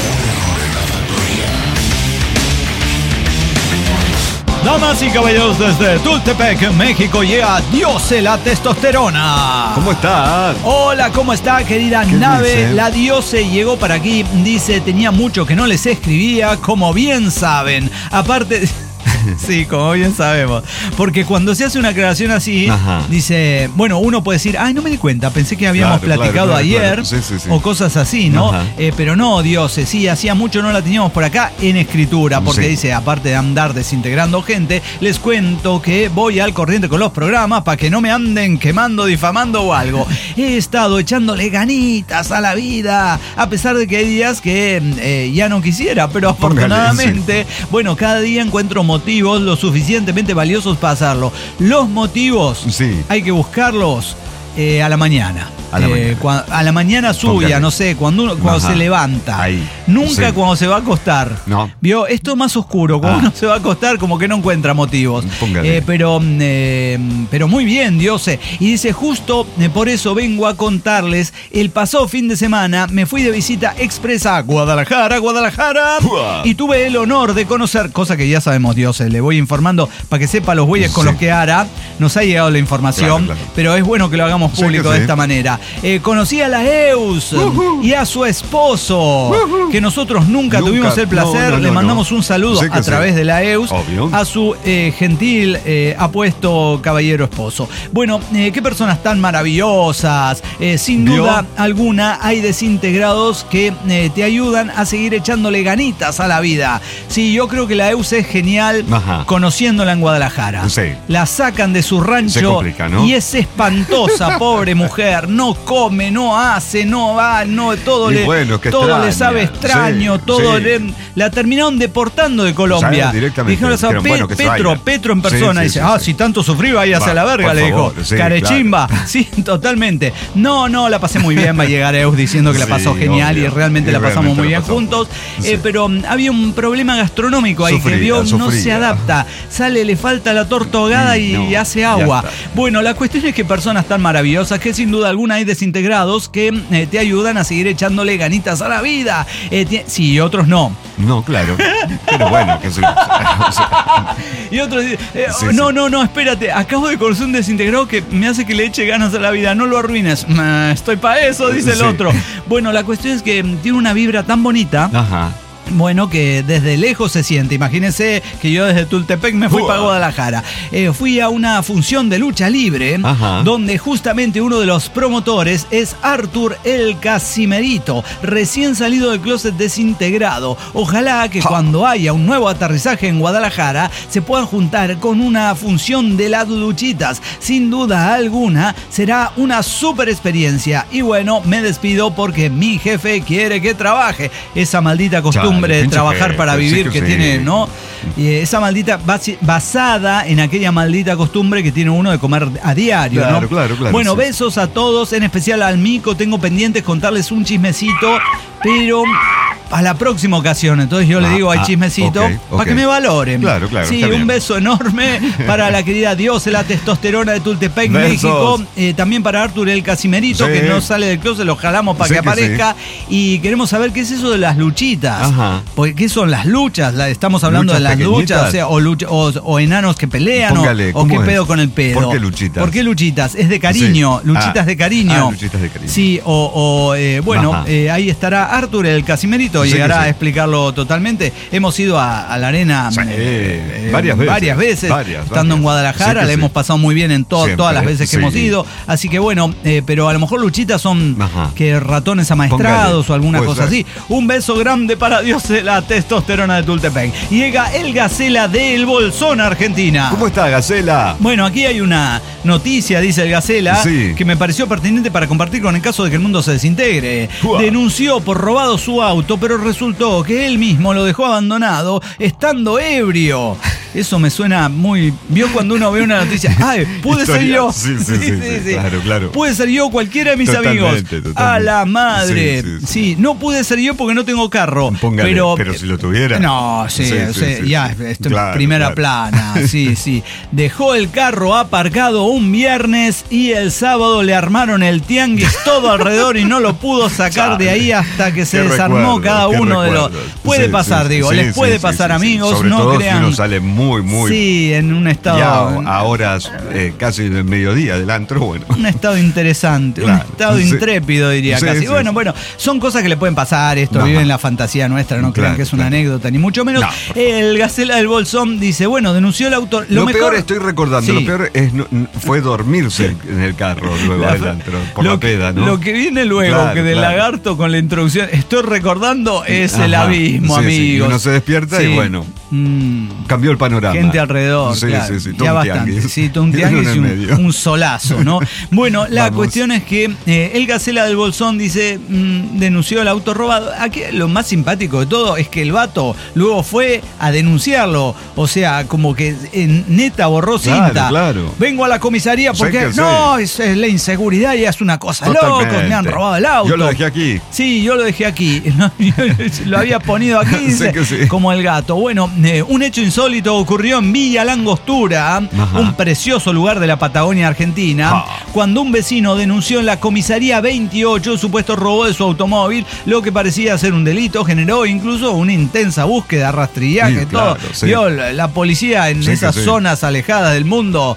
Damas y caballeros, desde Tultepec, México, llega Diose la testosterona. ¿Cómo está? Hola, ¿cómo está, querida nave? Dice? La Diose llegó para aquí, dice, tenía mucho que no les escribía, como bien saben. Aparte... Sí, como bien sabemos. Porque cuando se hace una aclaración así, dice, bueno, uno puede decir, ay, no me di cuenta, pensé que habíamos platicado ayer, o cosas así, ¿no? Pero no, Dios, sí, hacía mucho no la teníamos por acá en escritura, porque dice, aparte de andar desintegrando gente, les cuento que voy al corriente con los programas para que no me anden quemando, difamando o algo. He estado echándole ganitas a la vida, a pesar de que hay días que ya no quisiera, pero afortunadamente, bueno, cada día encuentro motivos lo suficientemente valiosos para hacerlo. Los motivos hay que buscarlos a la mañana. A la mañana suya, no sé, cuando se levanta. Nunca cuando se va a acostar. No. ¿Vio? Esto es más oscuro. Cuando uno se va a acostar, como que no encuentra motivos. Pero muy bien, Diose. Y dice, justo por eso vengo a contarles. El pasado fin de semana me fui de visita expresa a Guadalajara. Y tuve el honor de conocer, cosa que ya sabemos, Diose. Le voy informando para que sepa los güeyes con los que hará. Nos ha llegado la información, pero es bueno que lo hagamos público de esta manera. García. Conocí a la Eus y a su esposo, que nosotros nunca tuvimos el placer. Le mandamos un saludo a través de la Eus. Obvio. A su gentil, apuesto caballero esposo. Bueno, qué personas tan maravillosas. Sin duda alguna hay desintegrados que te ayudan a seguir echándole ganitas a la vida. Sí, yo creo que la Eus es genial. Ajá. Conociéndola en Guadalajara. Sí. La sacan de su rancho, ¿no? Y es espantosa, pobre mujer. No come, no hace, no va, no, todo le sabe extraño, todo la terminaron deportando de Colombia. Dijeron, Petro en persona, dice, si tanto sufrí, váyase a la verga, le dijo. Carechimba. Claro. Sí, totalmente. No, la pasé muy bien, va a llegar Eus diciendo que la pasó genial, obvio, y realmente la pasamos muy bien juntos. Pero había un problema gastronómico ahí, que no se adapta. Sale, le falta la torta ahogada y hace agua. Bueno, la cuestión es que personas tan maravillosas que sin duda alguna hay desintegrados que te ayudan a seguir echándole ganitas a la vida. Sí, otros no. No, claro. Pero bueno, que sí. Y otros dicen, no, espérate, acabo de conocer un desintegrado que me hace que le eche ganas a la vida, no lo arruines. Estoy para eso, dice el otro. Bueno, la cuestión es que tiene una vibra tan bonita. Ajá. Bueno, que desde lejos se siente. Imagínense que yo desde Tultepec me fui para Guadalajara. Fui a una función de lucha libre, donde justamente uno de los promotores es Arthur el Casimerito, recién salido del closet desintegrado. Ojalá que cuando haya un nuevo aterrizaje en Guadalajara se puedan juntar con una función de las luchitas. Sin duda alguna será una super experiencia. Y bueno, me despido porque mi jefe quiere que trabaje. Esa maldita costumbre de trabajar para vivir que tiene, ¿no? Y esa maldita, basada en aquella maldita costumbre que tiene uno de comer a diario, ¿no? Claro. Bueno, besos a todos, en especial al Mico. Tengo pendientes contarles un chismecito, pero a la próxima ocasión. Entonces yo le digo, hay chismecito, para que me valoren. Claro. Sí, un beso enorme para la querida diosa, la testosterona de Tultepec, México. También para Arthur el Casimerito, que no sale del closet, lo jalamos para que aparezca. Y queremos saber qué es eso de las luchitas. Porque, ¿qué son las luchas? ¿Estamos hablando de las luchas? O enanos que pelean. Póngale, o qué pedo con el pedo. ¿Por qué luchitas? ¿Por qué luchitas? Es de cariño. Luchitas de cariño. Luchitas de cariño. Sí, bueno, ahí estará Arthur el Casimerito. Llegará a explicarlo totalmente. Hemos ido a la arena varias veces. Estando en Guadalajara, la hemos pasado muy bien en todas las veces que hemos ido. Así que bueno, pero a lo mejor luchitas son que ratones amaestrados o alguna cosa así. Un beso grande para Dios, la testosterona de Tultepec. Llega el Gacela del Bolsón, Argentina. ¿Cómo está, Gacela? Bueno, aquí hay una noticia, dice el Gacela, que me pareció pertinente para compartir con el caso de que el mundo se desintegre. Denunció por robado su auto, pero resultó que él mismo lo dejó abandonado estando ebrio. Eso me suena muy... ¿Vio cuando uno ve una noticia? ¡Ay, pude ser yo! Sí. Claro. Puede ser yo, cualquiera de mis amigos. A la madre. Sí, no pude ser yo porque no tengo carro. Póngale, pero si lo tuviera. No, ya, esto en primera plana. Sí. Dejó el carro aparcado un viernes y el sábado le armaron el tianguis todo alrededor y no lo pudo sacar de ahí hasta que se desarmó cada uno de los... Puede pasar, les puede pasar, amigos. Sobre no todo crean... si uno sale muy... Sí, en un estado... Ya a horas casi del mediodía del antro, bueno. Un estado interesante, un estado intrépido, diría casi. Bueno, son cosas que le pueden pasar, vive en la fantasía nuestra, no crean que es una anécdota, ni mucho menos. El Gacela del Bolsón dice, denunció el autor... Lo peor, estoy recordando, lo peor fue dormirse en el carro luego del antro, por la peda, ¿no? Lo que viene luego, que del lagarto con la introducción, estoy recordando, es el abismo, amigos. Uno se despierta y bueno, cambió el panorama. Gente alrededor, claro. Ya bastante. Sí, un tianguis y un solazo, ¿no? Bueno, la cuestión es que el Gacela del Bolsón dice, denunció el auto robado. Aquí lo más simpático de todo es que el vato luego fue a denunciarlo. O sea, como que neta borró cinta. Claro. Vengo a la comisaría porque es la inseguridad y es una cosa loca. Me han robado el auto. Yo lo dejé aquí. Sí, yo lo dejé aquí. Lo había ponido aquí, dice, como el gato. Bueno, un hecho insólito ocurrió en Villa Langostura, un precioso lugar de la Patagonia Argentina, cuando un vecino denunció en la comisaría 28 el supuesto robo de su automóvil, lo que parecía ser un delito, generó incluso una intensa búsqueda, rastrillaje, todo. Sí. Vio, la policía en esas zonas alejadas del mundo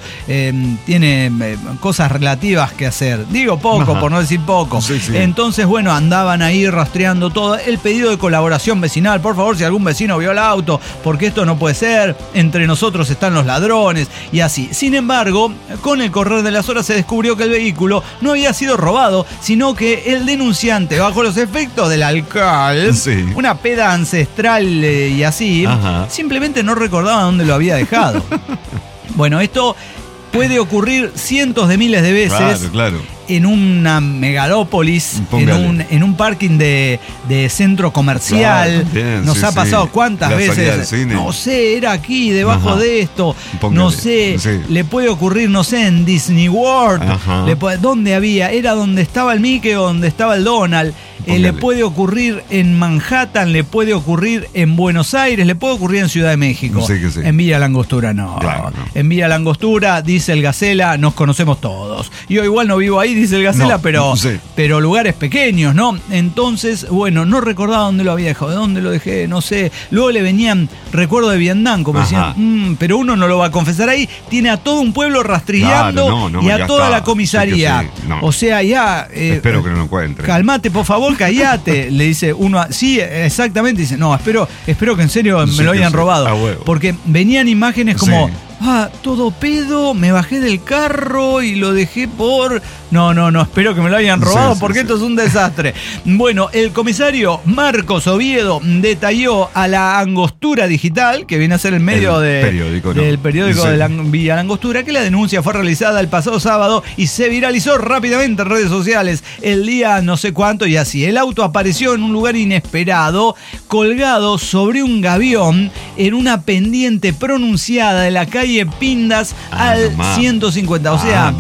tiene cosas relativas que hacer. Digo poco, por no decir poco. Sí. Entonces, bueno, andaban ahí rastreando todo. El pedido de colaboración vecinal, por favor, si algún vecino vio el auto, porque esto no puede ser, entre nosotros están los ladrones, y así. Sin embargo, con el correr de las horas se descubrió que el vehículo no había sido robado, sino que el denunciante, bajo los efectos del alcohol, una peda ancestral y así, simplemente no recordaba dónde lo había dejado. Bueno, esto puede ocurrir cientos de miles de veces. Claro. En una megalópolis, en un parking de centro comercial. Nos ha pasado cuántas veces. No sé, era aquí, debajo de esto. No sé, le puede ocurrir, no sé, en Disney World. ¿Dónde había? Era donde estaba el Mickey o donde estaba el Donald. Le puede ocurrir en Manhattan, le puede ocurrir en Buenos Aires, le puede ocurrir en Ciudad de México. En Villa Langostura no. En Villa Langostura, dice el Gacela, nos conocemos todos. Yo igual no vivo ahí, dice el Gacela, pero lugares pequeños, ¿no? Entonces, bueno, no recordaba dónde lo había dejado, de dónde lo dejé, no sé. Luego le venían recuerdo de Vietnam, como decían, pero uno no lo va a confesar ahí. Tiene a todo un pueblo rastrillando y a toda la comisaría. O sea, ya... espero que no lo encuentre. Calmate, por favor, callate, le dice uno. Sí, exactamente, dice, no, espero que en serio me lo hayan robado. Porque venían imágenes como... todo pedo, me bajé del carro y lo dejé por... No, espero que me lo hayan robado porque esto es un desastre. Bueno, el comisario Marcos Oviedo detalló a la Angostura Digital, que viene a ser el medio del periódico de la Villa Langostura, que la denuncia fue realizada el pasado sábado y se viralizó rápidamente en redes sociales el día no sé cuánto y así. El auto apareció en un lugar inesperado, colgado sobre un gavión en una pendiente pronunciada de la calle Pindas al 150. O sea,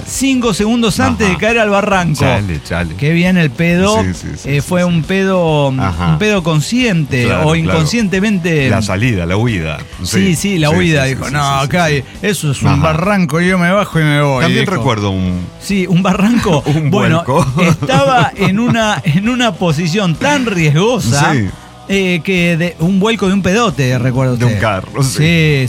5 segundos antes de caer al barranco. Chale. Qué bien el pedo. Fue un pedo consciente o inconscientemente. La salida, la huida. Sí, la huida. Dijo, no, acá eso es un barranco, yo me bajo y me voy. También recuerdo un barranco. Bueno, estaba en una posición tan riesgosa. Que de un vuelco de un pedote, recuerdo usted. De un carro. Sí.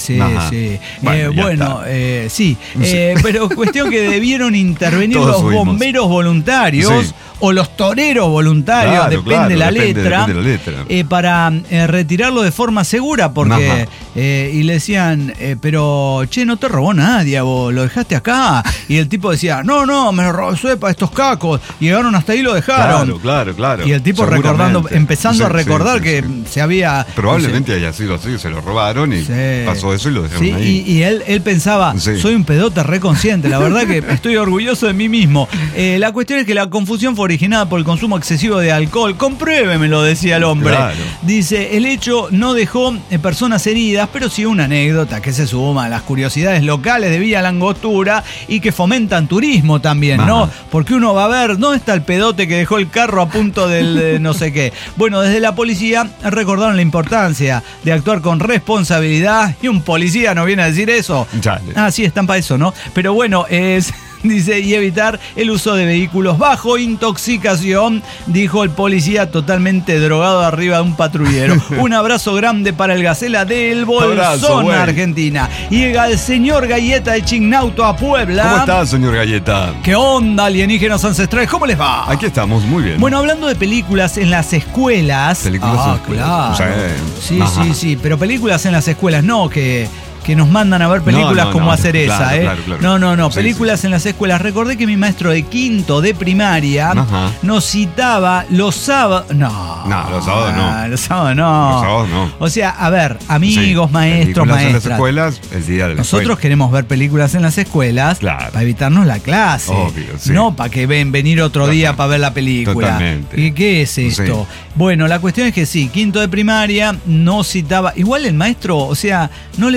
Pero cuestión que debieron intervenir los bomberos voluntarios o los toreros voluntarios, depende la letra, para retirarlo de forma segura, porque y le decían, pero che, no te robó nadie, vos lo dejaste acá. Y el tipo decía, no, me lo robó Suepa, estos cacos. Llegaron hasta ahí y lo dejaron. Claro. Y el tipo empezando a recordar que se había... Probablemente haya sido así, se lo robaron y pasó eso y lo dejaron ahí. Y él pensaba, soy un pedote reconsciente, la verdad que estoy orgulloso de mí mismo. La cuestión es que la confusión fue originada por el consumo excesivo de alcohol. Compruébemelo, decía el hombre. Dice, el hecho no dejó personas heridas, pero sí una anécdota que se suma a las curiosidades locales de Villa Langostura y que fomentan turismo también, ¿no? Porque uno va a ver, ¿dónde está el pedote que dejó el carro a punto del no sé qué? Bueno, desde la policía recordaron la importancia de actuar con responsabilidad y un policía no viene a decir eso. Sí, están para eso, ¿no? Pero bueno, dice, y evitar el uso de vehículos bajo intoxicación, dijo el policía totalmente drogado arriba de un patrullero. Un abrazo grande para el Gacela del Bolsón, Argentina. Llega el señor Galleta de Chignauto a Puebla. ¿Cómo está, señor Galleta? ¿Qué onda, alienígenas ancestrales? ¿Cómo les va? Aquí estamos, muy bien. Bueno, hablando de películas en las escuelas. Claro. Sí, pero películas en las escuelas, no que nos mandan a ver películas como hacer esa, Claro. No, películas en las escuelas. Recordé que mi maestro de quinto de primaria nos citaba los sábados. Los sábados no. O sea, a ver, amigos, maestros, maestras. En las escuelas, el día de la Nosotros escuela. Queremos ver películas en las escuelas para evitarnos la clase. Obvio, no para que venir otro día para ver la película. Totalmente. ¿Y qué es esto? Bueno, la cuestión es que quinto de primaria no citaba. Igual el maestro, o sea, no le basta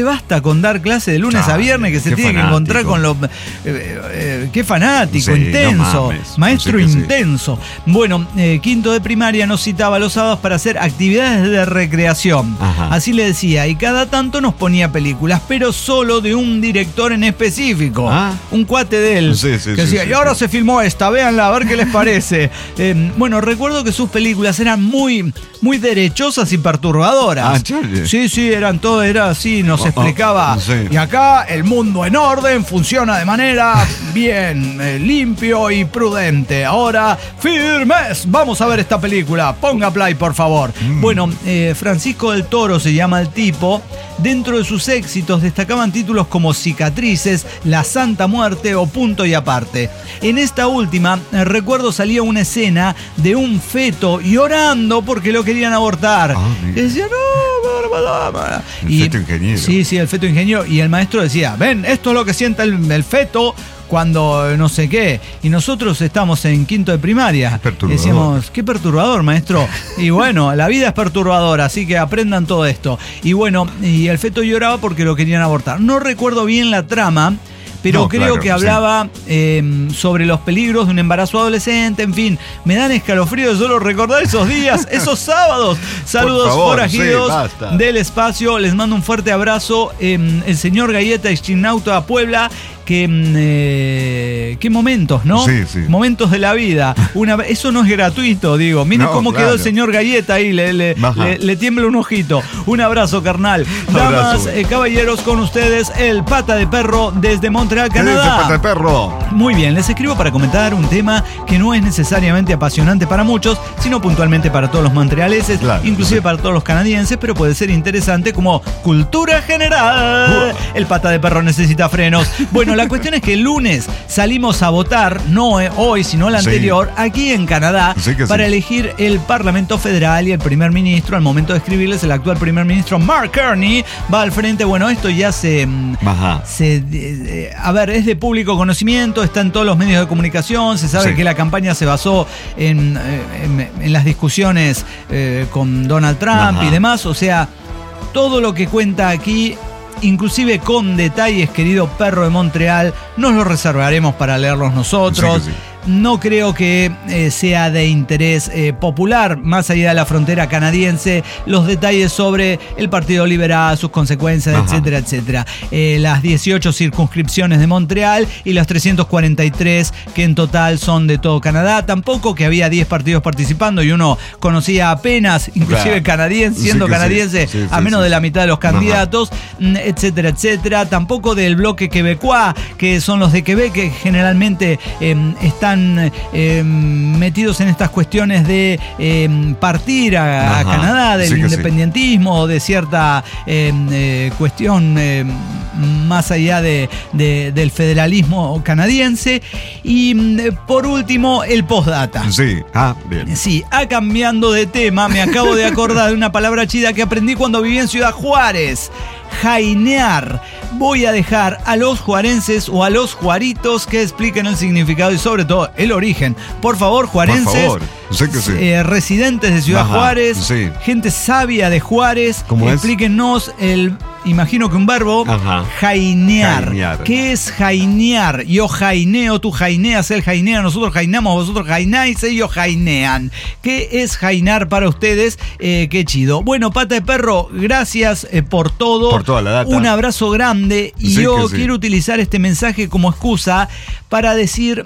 con dar clase de lunes a viernes, que se tiene que encontrar con los... qué fanático, intenso, no maestro intenso. Bueno, quinto de primaria nos citaba los sábados para hacer actividades de recreación. Así le decía, y cada tanto nos ponía películas, pero solo de un director en específico. Un cuate de él. Que decía, y ahora se filmó esta, véanla, a ver qué les parece. Bueno, recuerdo que sus películas eran muy, muy derechosas y perturbadoras. Sí, eran todo, era así, nos explicaba. Y acá el mundo en orden funciona de manera bien, limpio y prudente. Ahora, firmes, vamos a ver esta película. Ponga play, por favor. Bueno, Francisco del Toro se llama el tipo. Dentro de sus éxitos destacaban títulos como Cicatrices, La Santa Muerte o Punto y Aparte. En esta última, recuerdo salía una escena de un feto llorando porque lo querían abortar. Y decía, no. El feto ingeniero. Sí, el feto ingeniero. Y el maestro decía, ven, esto es lo que siente el feto cuando no sé qué. Y nosotros estamos en quinto de primaria. Decíamos, qué perturbador, maestro. Y bueno, la vida es perturbadora, así que aprendan todo esto. Y bueno, y el feto lloraba porque lo querían abortar. No recuerdo bien la trama, pero creo que hablaba sobre los peligros de un embarazo adolescente. En fin, me dan escalofríos solo recordar esos días, esos sábados. Saludos forajidos del espacio. Les mando un fuerte abrazo. El señor Galleta, exchignauta a Puebla. Qué momentos, ¿no? Sí. Momentos de la vida. Eso no es gratuito, digo. Miren cómo quedó el señor Galleta ahí, le tiembla un ojito. Un abrazo, carnal. Damas, caballeros, con ustedes, el Pata de Perro desde Montreal, Canadá. ¿Qué dice Pata de Perro? Muy bien, les escribo para comentar un tema que no es necesariamente apasionante para muchos, sino puntualmente para todos los montrealeses, inclusive para todos los canadienses, pero puede ser interesante como cultura general. El Pata de Perro necesita frenos. Bueno, la cuestión es que el lunes salimos a votar, no hoy, sino el anterior, aquí en Canadá, para elegir el Parlamento Federal y el primer ministro. Al momento de escribirles, el actual primer ministro Mark Carney va al frente. Bueno, esto ya a ver, es de público conocimiento, está en todos los medios de comunicación, se sabe que la campaña se basó en las discusiones con Donald Trump y demás, o sea, todo lo que cuenta aquí, inclusive con detalles, querido perro de Montreal, nos lo reservaremos para leerlos nosotros. No creo que sea de interés popular, más allá de la frontera canadiense, los detalles sobre el Partido Liberal, sus consecuencias, etcétera, etcétera. Las 18 circunscripciones de Montreal y las 343 que en total son de todo Canadá. Tampoco que había 10 partidos participando y uno conocía apenas, inclusive canadiense, siendo canadiense, a menos de la mitad de los candidatos, etcétera, etcétera. Tampoco del bloque quebecois, que son los de Quebec, que generalmente están metidos en estas cuestiones de partir a Canadá, del independentismo, de cierta cuestión más allá del federalismo canadiense. Y por último, el postdata. Bien. Sí, cambiando de tema, me acabo de acordar de una palabra chida que aprendí cuando viví en Ciudad Juárez. Jainear. Voy a dejar a los juarenses o a los juaritos que expliquen el significado y sobre todo el origen. Por favor, juarenses, residentes de Ciudad Juárez, gente sabia de Juárez, explíquenos imagino que un verbo, jainear. ¿Qué es jainear? Yo jaineo, tú jaineas, él jainea, nosotros jainamos, vosotros jaináis, ellos jainean. ¿Qué es jainar para ustedes? Qué chido. Bueno, Pata de Perro, gracias por todo. Por toda la data. Un abrazo grande. Y yo quiero utilizar este mensaje como excusa para decir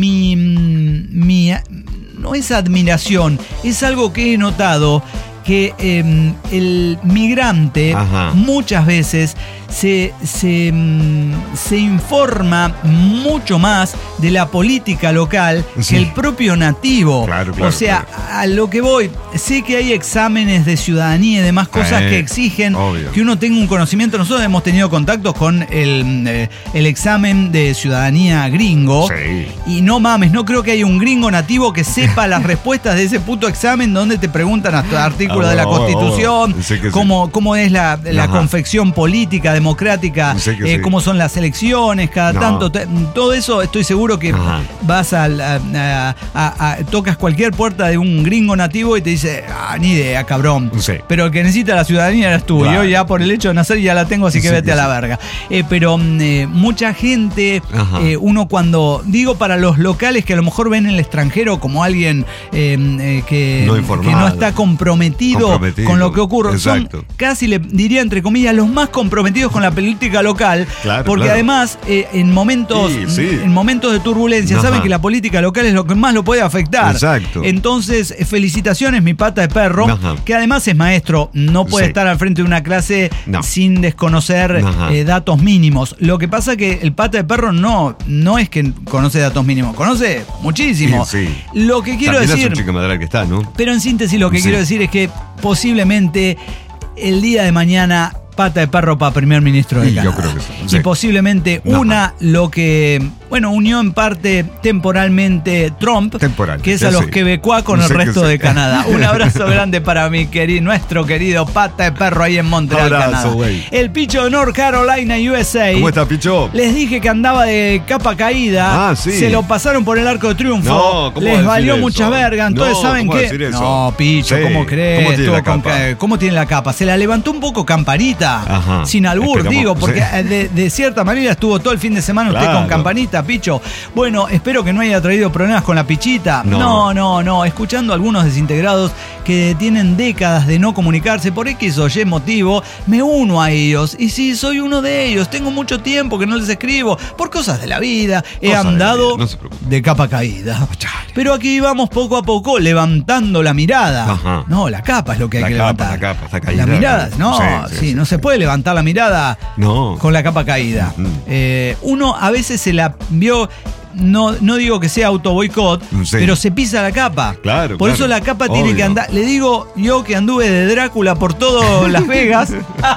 no es admiración, es algo que he notado, que el migrante muchas veces se informa mucho más de la política local que el propio nativo. O sea, a lo que voy, sé que hay exámenes de ciudadanía y demás cosas que exigen que uno tenga un conocimiento. Nosotros hemos tenido contactos con el examen de ciudadanía gringo y no mames, no creo que haya un gringo nativo que sepa las respuestas de ese puto examen donde te preguntan hasta artículos de la Constitución, cómo es la confección política, democrática, Sí que sí. cómo son las elecciones, cada No. tanto, todo eso estoy seguro que Ajá. vas tocas cualquier puerta de un gringo nativo y te dice, ni idea, cabrón. Sí. Pero el que necesita la ciudadanía eres tú. Claro. Yo ya por el hecho de nacer ya la tengo, así que Sí vete que a la sí. verga. Pero mucha gente, Ajá. uno cuando, digo para los locales que a lo mejor ven en el extranjero como alguien que No informado. que no está comprometido con lo que ocurre. Exacto. Son casi, le diría entre comillas, los más comprometidos con la política local. Claro, porque claro. además, en momentos de turbulencia, Ajá. saben que la política local es lo que más lo puede afectar. Exacto. Entonces, felicitaciones, mi pata de perro, Ajá. que además es maestro, no puede Sí. estar al frente de una clase No. sin desconocer Ajá. datos mínimos. Lo que pasa que el pata de perro no es que conoce datos mínimos, conoce muchísimo. Sí. Lo que quiero También decir, es un chico madera que está, ¿no? pero en síntesis lo que Sí. quiero decir es que posiblemente el día de mañana pata de perro para primer ministro de Sí, yo Canadá. creo que sí. Y Sí. posiblemente Ajá. lo que, unió en parte temporalmente Trump, Temporal, que es ya a los sé. quebecois con el Sé que resto sí. de Canadá. Un abrazo grande para nuestro querido pata de perro ahí en Montreal, Abrazo, Canadá. güey. El Picho de North Carolina, USA. ¿Cómo está, Picho? Les dije que andaba de capa caída. Ah, sí. Se lo pasaron por el arco de triunfo. No, ¿cómo va a Les decir valió eso? mucha verga. Entonces, No, ¿saben ¿cómo va a qué? decir eso? No, Picho, Sí. ¿cómo crees? ¿Cómo tiene la Estuvo con capa? ¿Cómo tiene la capa? Se la levantó un poco Campanita. Ajá. Sin albur, Esperamos, digo, porque sí. de cierta manera estuvo todo el fin de semana usted Claro. con Campanita, Picho. Bueno, espero que no haya traído problemas con la Pichita. No. No. Escuchando a algunos desintegrados que tienen décadas de no comunicarse por X o Y motivo, me uno a ellos. Y sí, soy uno de ellos. Tengo mucho tiempo que no les escribo por cosas de la vida. He Cosas de la andado vida, no se preocupe. de capa caída. Pero aquí vamos poco a poco levantando la mirada. Ajá. No, la capa es lo que hay La que capa, levantar. la capa, está caída. La mirada, no, Sí, no se puede levantar la mirada No. con la capa caída. Ujú. Uno a veces se la vio. No digo que sea auto boicot, Sí. pero se pisa la capa. Claro, Por claro. eso la capa tiene Obvio. que andar. Le digo yo que anduve de Drácula por todo Las Vegas.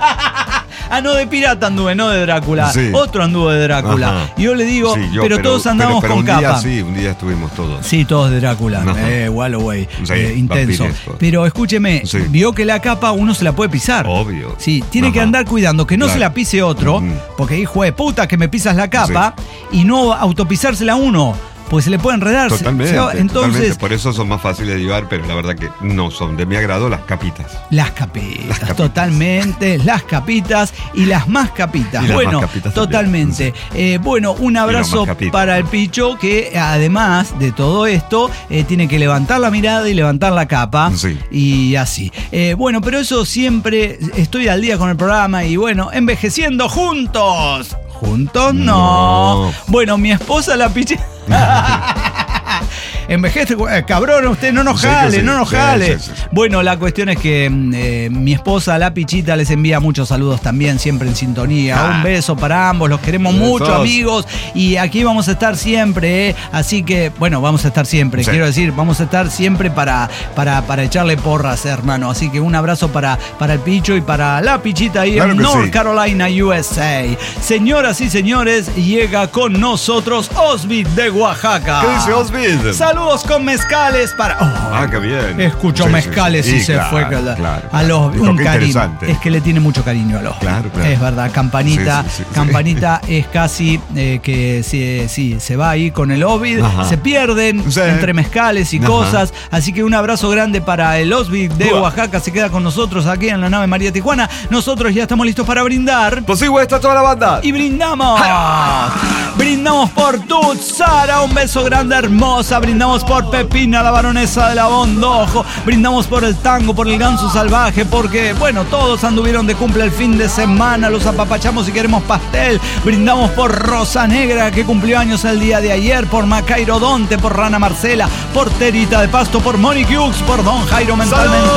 No, de pirata anduve, no de Drácula. Sí. Otro anduvo de Drácula. Ajá. Y yo le digo, Sí, pero todos andamos pero con un capa. Día, sí, un día estuvimos todos. Sí, todos de Drácula. Ajá. Walloway. Sí, Intenso. vampiresco. Pero escúcheme, Sí. vio que la capa uno se la puede pisar. Obvio. Sí, tiene que Ajá. andar cuidando que no Claro. se la pise otro, Ujú. porque hijo de puta que me pisas la capa, y no autopisársela uno, pues se le puede enredar. Totalmente, Entonces, totalmente. Por eso son más fáciles de llevar, pero la verdad que no son de mi agrado las capitas. las capitas, Las capitas. totalmente, las capitas y las más capitas. Y las Bueno, más capitas totalmente. Bueno, un abrazo más capitas. para el Picho que además de todo esto tiene que levantar la mirada y levantar la capa. Sí. Y así. Bueno, pero eso siempre estoy al día con el programa y bueno, envejeciendo juntos. ¿Juntos? No. No. Bueno, mi esposa la Pichita. Envejece, cabrón, usted no nos Sí que jale, sí, no nos sí, jale. sí, sí. Bueno, la cuestión es que mi esposa, la Pichita, les envía muchos saludos también, siempre en sintonía. Un beso para ambos, los queremos mucho, Besos. amigos. Y aquí vamos a estar siempre, Así que, bueno, vamos a estar siempre. Sí. Quiero decir, vamos a estar siempre para echarle porras, hermano. Así que un abrazo para el Picho y para la Pichita ahí Claro en que North sí. Carolina, USA. Señoras y señores, llega con nosotros Osvid de Oaxaca. ¿Qué dice Osvid? Saludos con mezcales para. Ah, qué bien. Escuchó Sí, sí, mezcales sí. y Sí, se claro, fue claro. a los Dijo, un qué cariño. interesante. Es que le tiene mucho cariño a los. Claro, claro. Es verdad, Campanita. Sí, sí, sí, sí. Campanita es casi que se va ahí con el Osvid. Ajá. Se pierden Sí. entre mezcales y Ajá. cosas. Así que un abrazo grande para el Osvid de Uah. Oaxaca. Se queda con nosotros aquí en la nave María Tijuana. Nosotros ya estamos listos para brindar. Pues sí, güey, está toda la banda. Y brindamos. Brindamos por Tutsara, un beso grande, hermosa. Brindamos por Pepina, la baronesa de la Bondojo. Brindamos por el tango, por el ganso salvaje, porque, bueno, todos anduvieron de cumple el fin de semana. Los apapachamos y queremos pastel. Brindamos por Rosa Negra, que cumplió años el día de ayer. Por Macairo Donte, por Rana Marcela, por Terita de Pasto, por Monique Hughes, por Don Jairo Mentalmente.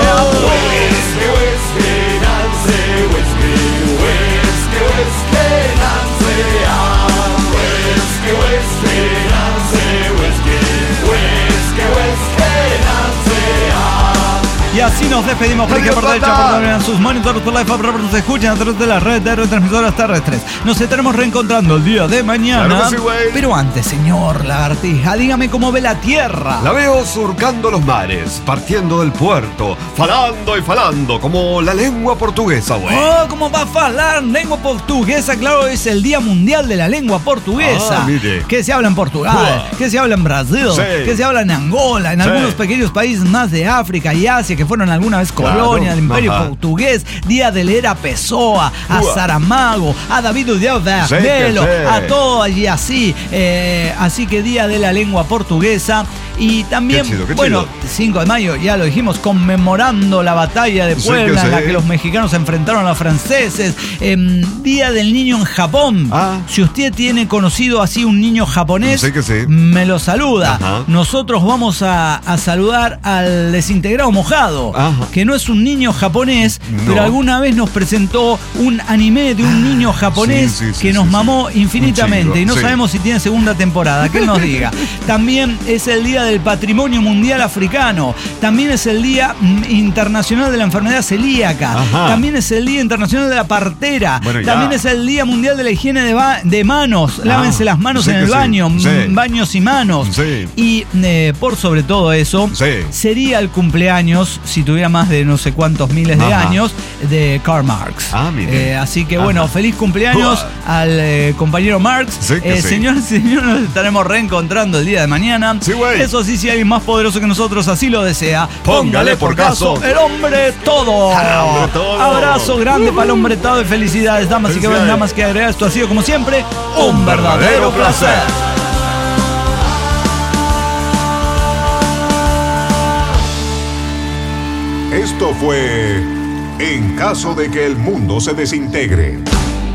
Y así nos despedimos. Clique por derecha, por doble en sus monitores, por live, nos escuchan a través de la red de retransmisoras terrestres. Nos estaremos reencontrando el día de mañana. Claro que sí, güey. Pero antes, señor Lagartija, dígame cómo ve la Tierra. La veo surcando los mares, partiendo del puerto, falando y falando, como la lengua portuguesa, güey. Oh, ¿cómo va a falar lengua portuguesa? Claro, es el Día Mundial de la Lengua Portuguesa. Mire. Que se habla en Portugal, que se habla en Brasil, Sí. que se habla en Angola, en algunos pequeños países más de África y Asia que fueron alguna vez colonia del Imperio Portugués. Día de leer a Pessoa, a Saramago, a David Udiao Vermelho, a todo allí así. Así que Día de la Lengua Portuguesa. Y también, Qué chido, qué bueno, chido. 5 de mayo, ya lo dijimos, conmemorando la batalla de Puebla, en la que los mexicanos se enfrentaron a los franceses. Día del Niño en Japón. Si usted tiene conocido así un niño japonés, Sé que sí. me lo saluda. Ajá. Nosotros vamos a saludar al desintegrado mojado, que no es un niño japonés, pero alguna vez nos presentó un anime de un niño japonés que nos mamó infinitamente. Y no sabemos si tiene segunda temporada, que él nos diga. También es el Día del Patrimonio Mundial Africano. También es el Día Internacional de la Enfermedad Celíaca. También es el Día Internacional de la Partera. Bueno, también es el Día Mundial de la Higiene de manos. Lávense las manos en el baño. Baños y manos. Y por sobre todo eso, sería el cumpleaños, si tuviera más de no sé cuántos miles de años, de Karl Marx. Así que bueno, feliz cumpleaños al compañero Marx. Señores, nos estaremos reencontrando el día de mañana. Eso sí, si hay alguien más poderoso que nosotros así lo desea, póngale por caso el hombre todo. Abrazo grande para el hombre todo y felicidades, damas y caballeros, nada más que agregar. Esto ha sido como siempre un verdadero placer. Esto fue En caso de que el mundo se desintegre.